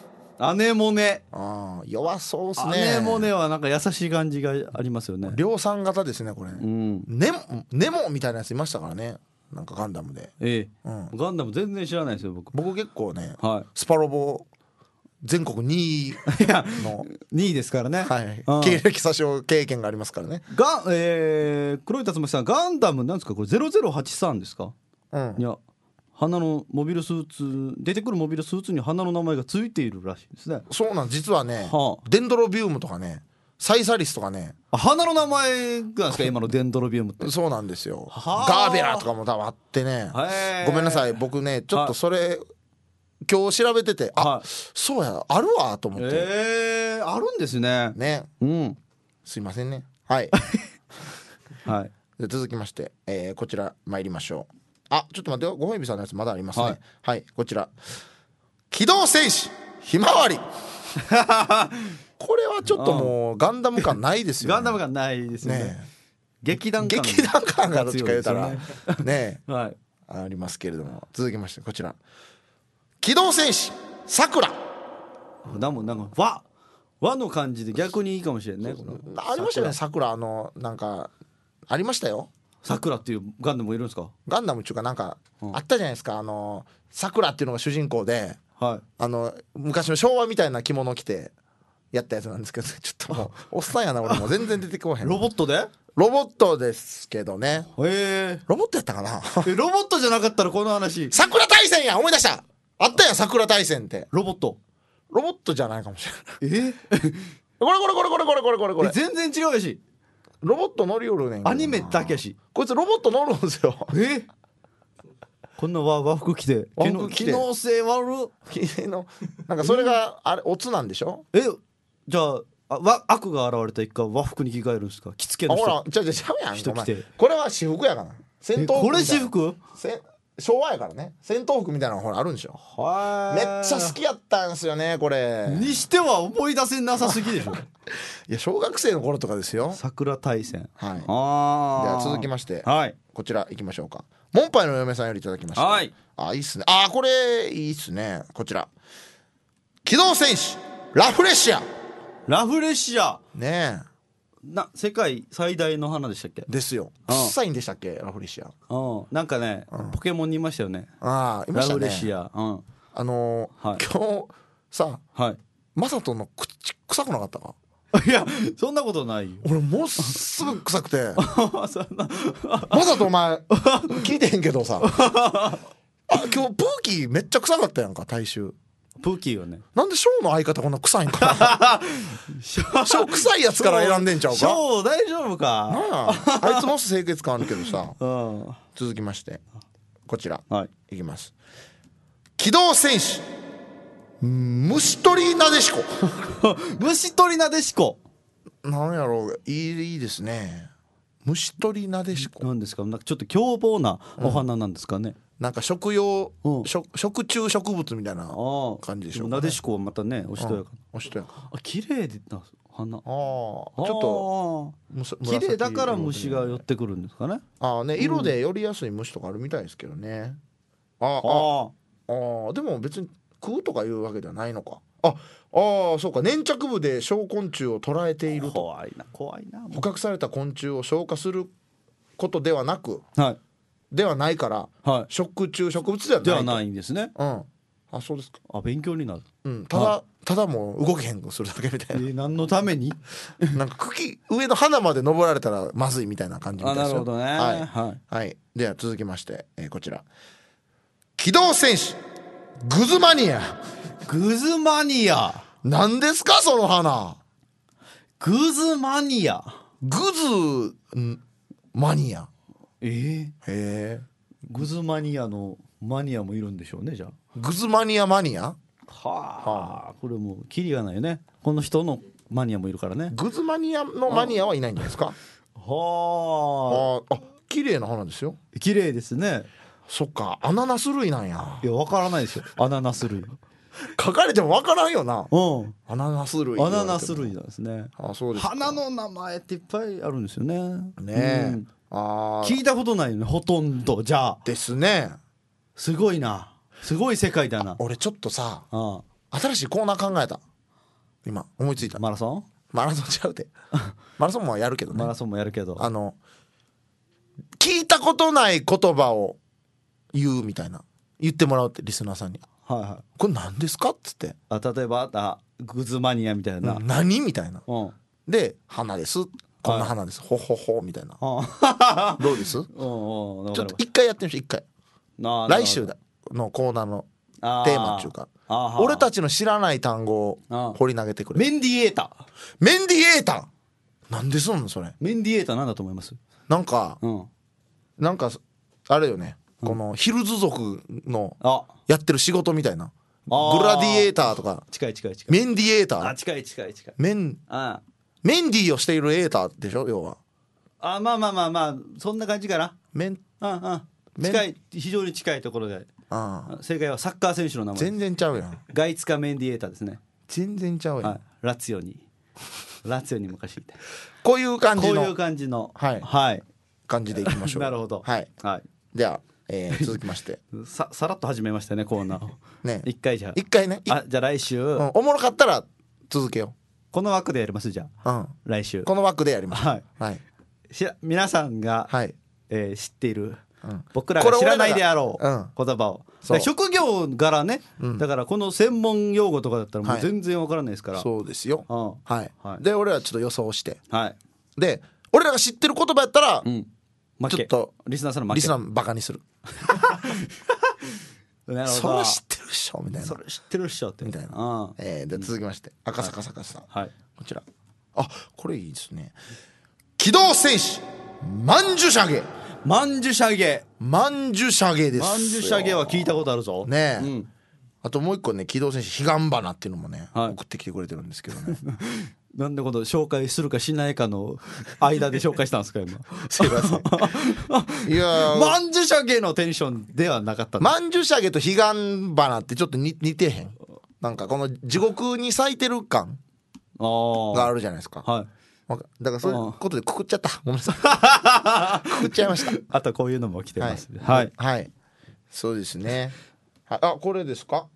弱そうですね。 アネモネはなんか優しい感じがありますよね。 量産型ですねこれ。ネモみたいなやついましたからね。なんかガンダムで。 ガンダム全然知らないですよ僕結構ね、スパロボ全国2位の 2位ですからね。 経歴詐称経験がありますからね。 黒い竜巻さん、ガンダムなんですかこれ0083ですか？いや、花のモビルスーツ、出てくるモビルスーツに花の名前がついているらしいですね。 そうなん、実はね、デンドロビウムとかね、サイサリスとかね、 花の名前なんですか今のデンドロビウムって。 そうなんですよ。ガーベラとかも多分あってね。ごめんなさい、僕ねちょっとそれ今日調べてて、そうや、あるわと思って。 あるんですね。 すいませんね。はい。 はい。 続きまして、こちら参りましょう。ちょっと待ってよ、ご本指さんのやつまだありますね。はい、こちら、機動戦士ひまわり。これはちょっともうガンダム感ないですよね。 ガンダム感ないですよね。劇団感がどっちか言うたらね、ありますけれども。続きましてこちら、機動戦士さくら。 なんか和の感じで逆にいいかもしれんね。 ありましたよね、さくら。なんかありましたよ。 さくらっていうガンダムいるんですか？ ガンダムっていうかなんかあったじゃないですか。さくらっていうのが主人公で、昔の昭和みたいな着物着てやったやつなんですけど、ちょっともうおっさんやな俺も全然出てこへん。 ロボットですけどね。ロボットやったかな。 ロボットじゃなかったらこの話。 桜大戦や、思い出した。あったやん、桜大戦って。 ロボットじゃないかもしれない。これ全然違うし。 ロボット乗りよるねん。 アニメだけやし。 こいつロボット乗るんですよ。 こんな和服着て機能性悪なんかそれがあれオツなんでしょ。 じゃあ悪が現れた一回和服に着替えるんですか？着付けの人。 ほら、ちゃうやん。これは私服やから。戦闘服。 これ私服？ 昭和やからね。戦闘服みたいなのがほらあるんでしょ。めっちゃ好きやったんすよねこれ。 にしては思い出せなさすぎでしょ。 いや、小学生の頃とかですよ。 桜大戦。 では続きまして、こちら行きましょうか。モンパイの嫁さんよりいただきました。いいっすね。これいいっすね。こちら、機動戦士ラフレシアねえ。 世界最大の花でしたっけ？ ですよ。臭いんでしたっけ、ラフレシア。 なんかね、ポケモンにいましたよね。 いましたね。 ラフレシア。 今日さ、マサトの口臭くなかったか？ いや、そんなことないよ。 俺もうすぐ臭くて。マサトお前聞いてへんけどさ、今日プーキーめっちゃ臭かったやんか、大衆。 プーキーはね。 なんでショーの相方こんな臭いんかな。ショー臭いやつから選んでんちゃうか。 ショー大丈夫か。 あいつも清潔感あるけどさ。続きましてこちら、いきます。機動戦士虫取りなでしこ。 虫取りなでしこ。 なんやろう、いいですね。虫取りなでしこ。 なんですか。なんかちょっと凶暴なお花なんですかね。 なんか食用、食虫植物みたいな感じでしょうかね。 なでしこはまたね、おしとやか。綺麗な花。ちょっと綺麗だから虫が寄ってくるんですかね。 色で寄りやすい虫とかあるみたいですけどね。でも別に食うとかいうわけではないのか。そうか。粘着部で小昆虫を捉えていると。 怖いな。 捕獲された昆虫を消化することではなく、ではないから、食虫植物ではないではないんですね。 そうですか。 勉強になる。 たただもう動けへんくするだけみたいな、 何のためになんか上の花まで登られたらまずいみたいな感じみたいですよ。 なるほどね。 はい、では続きまして、こちら機動戦士グズマニア。 グズマニア、 何ですかその花。 グズマニア、 グズマニア。 へえ、グズマニアのマニアもいるんでしょうね。じゃあグズマニアマニア、 はあ、これもうキリがないよね。この人のマニアもいるからね。 グズマニアのマニアはいないんじゃないですか。 はあ、綺麗な花ですよ。 綺麗ですね。 そっか、アナナス類なんや。 いや、わからないですよ、アナナス類書かれてもわからんよな。 アナナス類なんですね。 そうですか。 花の名前っていっぱいあるんですよね。 ねえ、 聞いたことないよね、ほとんど。じゃあですね。 すごいな、すごい世界だな。 俺ちょっとさ、新しいコーナー考えた。今思いついた。 マラソンちゃうてマラソンもやるけどね。 マラソンもやるけど、 聞いたことない言葉を言うみたいな、言ってもらうって、リスナーさんに。これ何ですかっつって。 例えばグズマニアみたいな、 何みたいな、で花です、こんな花です、ほほほみたいな。どうです？ちょっと一回やってみましょう。一回来週のコーナーのテーマっていうか、俺たちの知らない単語を掘り投げてくれ。 メンディエータ。 なんでそんのそれ。 メンディエータなんだと思います？ なんかあれよね、このヒルズ族のやってる仕事みたいな。グラディエーターとか。 近いメンディエーター。 近いメンディーをしているエーターでしょ、要は。 まあそんな感じかな。近い、非常に近いところで。正解はサッカー選手の名前。 全然ちゃうやん。 ガイツカ・メンディエーターですね。 全然ちゃうやん。 ラツィオに昔いて、 こういう感じの感じでいきましょう。 なるほど。 では続きましてさらっと始めましたね、コーナーをね。一回ね。じゃあ来週、 おもろかったら続けよう。 この枠でやります。じゃあ来週この枠でやります。 皆さんが知っている、僕らが知らないであろう言葉を、職業柄ね、だからこの専門用語とかだったらもう全然わからないですから。 そうですよ。で俺らちょっと予想して、で俺らが知ってる言葉やったらちょっとリスナーさんのリスナーバカにする。それ知ってるっしょみたいな。 それ知ってるっしょってみたいな。で続きまして赤坂さん、こちら、これいいですね。機動戦士マンジュシャゲ。 マンジュシャゲです。 マンジュシャゲは聞いたことあるぞね。あともう一個ね、機動戦士彼岸花っていうのもね、送ってきてくれてるんですけどね。 なんでこの紹介するかしないかの間で紹介したんですか今。 すいません。いやマンジュシャゲのテンションではなかった。 マンジュシャゲと彼岸花ってちょっと似てへん。なんかこの地獄に咲いてる感があるじゃないですか。だからそういうことでくくっちゃった。ごめんなさい。くくっちゃいました。 あとこういうのも来てます。 そうですね。これですか。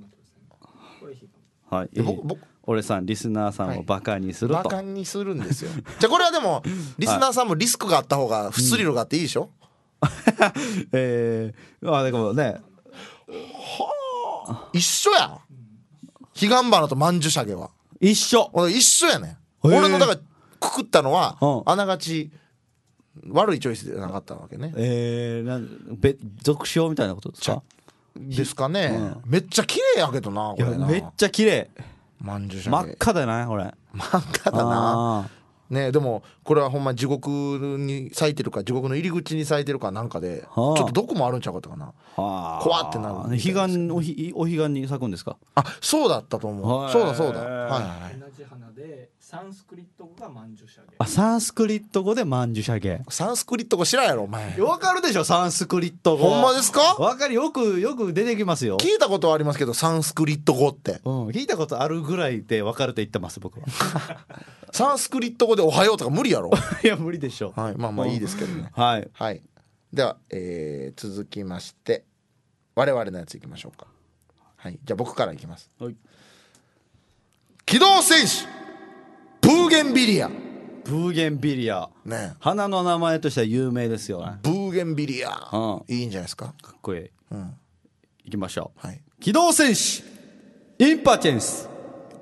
俺さん、リスナーさんをバカにすると。 バカにするんですよ。じゃあこれはでもリスナーさんもリスクがあった方がスリルがあっていいでしょ。 でもね、 一緒や。彼岸花とマンジュシャゲは一緒やね。俺のだからくくったのはあながち悪いチョイスでなかったわけね。 俗称みたいなことですか。 ですかね。めっちゃ綺麗やけどな、これな。 めっちゃ綺麗。 マンジュシャゲ真っ赤だよな、これ。 真っ赤だな。ね、でもこれはほんま地獄に咲いてるか地獄の入り口に咲いてるかなんかでちょっとどこもあるんちゃうかったかな。怖ってなる。 お彼岸に咲くんですか。 そうだったと思う。そうだ。 同じ花でサンスクリット語がマンジュシャゲ。 サンスクリット語でマンジュシャゲ。 サンスクリット語知らんやろお前。 わかるでしょサンスクリット語。 ほんまですか。 わかる。よく出てきますよ。 聞いたことはありますけどサンスクリット語って、 聞いたことあるぐらいでわかると言ってます僕は。 サンスクリット語でおはようとか無理やろ。 いや無理でしょ。 まあいいですけどね。では、続きまして我々のやついきましょうか。じゃあ僕からいきます。機動戦士ブーゲンビリア。ね、 花の名前としては有名ですよね。 ブーゲンビリア、いいんじゃないですか。 かっこいい。いきましょう。機動戦士インパチェンス。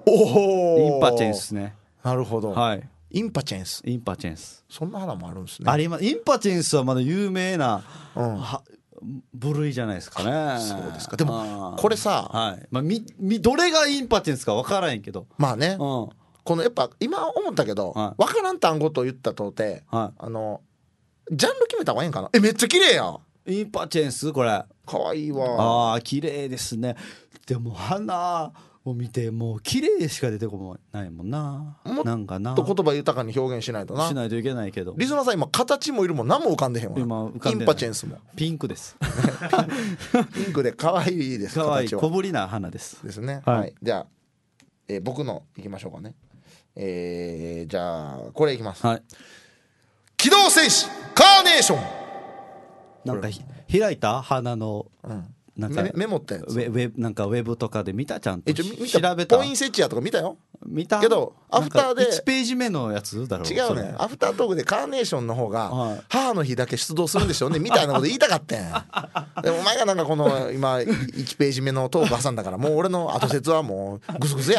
おお、 インパチェンスね。 なるほど。 はい。 インパチェンス。 インパチェンス。 そんな花もあるんですね。 あります。インパチェンスはまだ有名な、部類じゃないですかね。 そうですか。でもこれさ、 はい。まあどれがインパチェンスか分からへんけど。 まあね。このやっぱ今思ったけど、分からん単語と言ったとて、ジャンル決めた方がいいんかな。めっちゃ綺麗やん。 インパチェンスこれ。 可愛いわ。 ああ綺麗ですね。でも花を見てもう綺麗しか出てこないもんな。なんかな。 と言葉豊かに表現しないとな。 しないといけないけど。 リスナーさん今形もいるもん何も浮かんでへんわ。 今浮かんでない。 インパチェンスもピンクです。 ピンクで可愛いです。 可愛い小ぶりな花です。 ですね。はい。じゃあ、僕のいきましょうかね。じゃあこれいきます。はい。機動戦士カーネーション。 なんか開いた花の。なんかメモったやつ。 なんかウェブとかで見たちゃんと調べた。ポインセチアとか見たよ。 見たけどアフターで 1ページ目のやつだろう。 違うね。アフタートークでカーネーションの方が母の日だけ出動するんでしょうねみたいなこと言いたかったん。でもお前がなんかこの今1ページ目のトーク挟んだからもう俺の後説はもうグズグズや。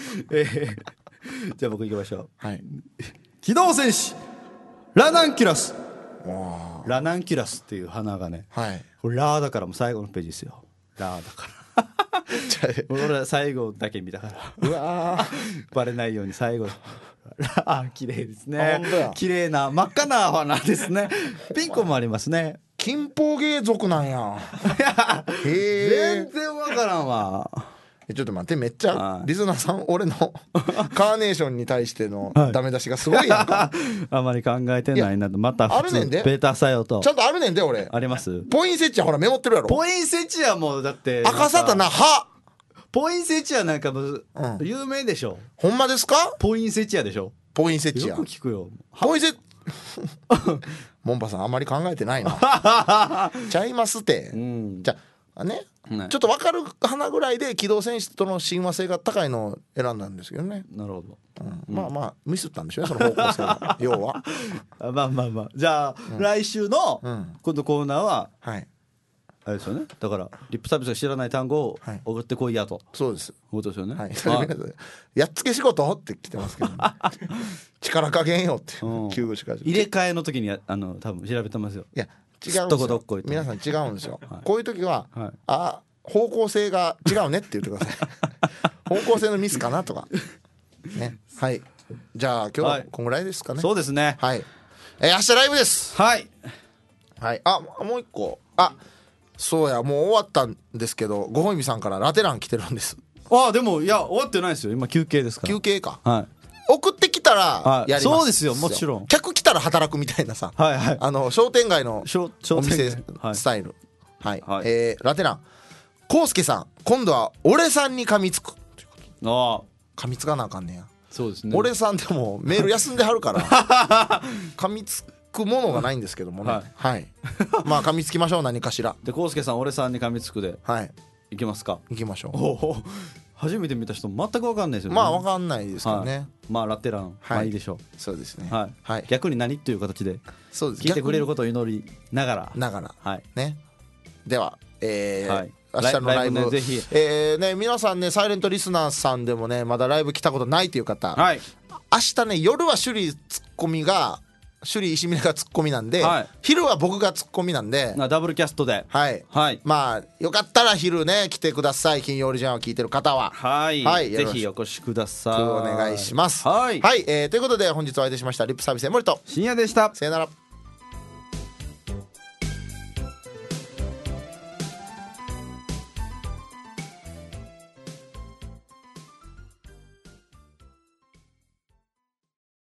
じゃあ僕行きましょう。 はい。 機動戦士ラナンキュラス。ラナンキュラスっていう花がね、 はい、 これラーだからもう最後のページですよ。ラーだから俺は最後だけ見たからうわバレないように最後綺麗ですね。綺麗な真っ赤な花ですね。ピンクもありますね。 金峰芸族なんや。 全然わからんわ。 ちょっと待って、めっちゃリスナーさん俺のカーネーションに対してのダメ出しがすごいやんか。 あまり考えてないなと。また普通ベータ作用とちゃんとあるねんで。俺あります。 ポインセチアほらメモってるやろ。 ポインセチアもだって赤さたなはポインセチアなんかも有名でしょ。 ほんまですか。 ポインセチアでしょ。 ポインセチアよく聞くよ。 ポインセモンパさんあんまり考えてないな。ちゃいますって。じゃあね、ちょっと分かる花ぐらいで機動戦士との親和性が高いのを選んだんですけどね。 なるほど。 まあまあミスったんでしょうねその方向性が要は。 まあじゃあ来週の今度コーナーはあれですよね。だからリップサービスが知らない単語を送ってこいやと。 そうです。 ことですよね。 やっつけ仕事って来てますけど力加減よって急具しか入れ替えの時に多分調べてますよ。 いや違うんですよ。皆さん違うんですよ。こういう時は方向性が違うねって言ってください。方向性のミスかなとかね。はい。じゃあ今日はこんぐらいですかね。 そうですね。 はい。明日ライブです。 はいはい。もう一個そうやもう終わったんですけどご本人さんからラテラン来てるんです。 でもいや終わってないですよ。今休憩ですから。 休憩か。 はい。 送ってきたらやります。 そうですよもちろん。 客来たら働くみたいなさ。 はいはい。 商店街のお店スタイル。はい。ラテランコウスケさん今度は俺さんに噛みつく。噛みつかなあかんねや。 そうですね。 俺さんでもメール休んではるから噛みつくものがないんですけどもね。はいまあ噛みつきましょう何かしら。 でコウスケさん俺さんに噛みつくでいきますか。 いきましょう。 初めて見た人全く分かんないですよね。 まあ分かんないですからね。 まあラテランまあいいでしょう。 そうですね。 はい。逆に何っていう形で聞いてくれることを祈りながらはいね。では明日のライブぜひ皆さんねサイレントリスナーさんでもねまだライブ来たことないという方明日ね夜は首里ツッコミが首里石峰がツッコミなんで昼は僕がツッコミなんでダブルキャストでまあよかったら昼ね来てください。金曜オリジナルを聞いてる方はぜひお越しください。 お願いします。ということで本日お会いいたしましたリップサービス江森と深夜でした。 さよなら。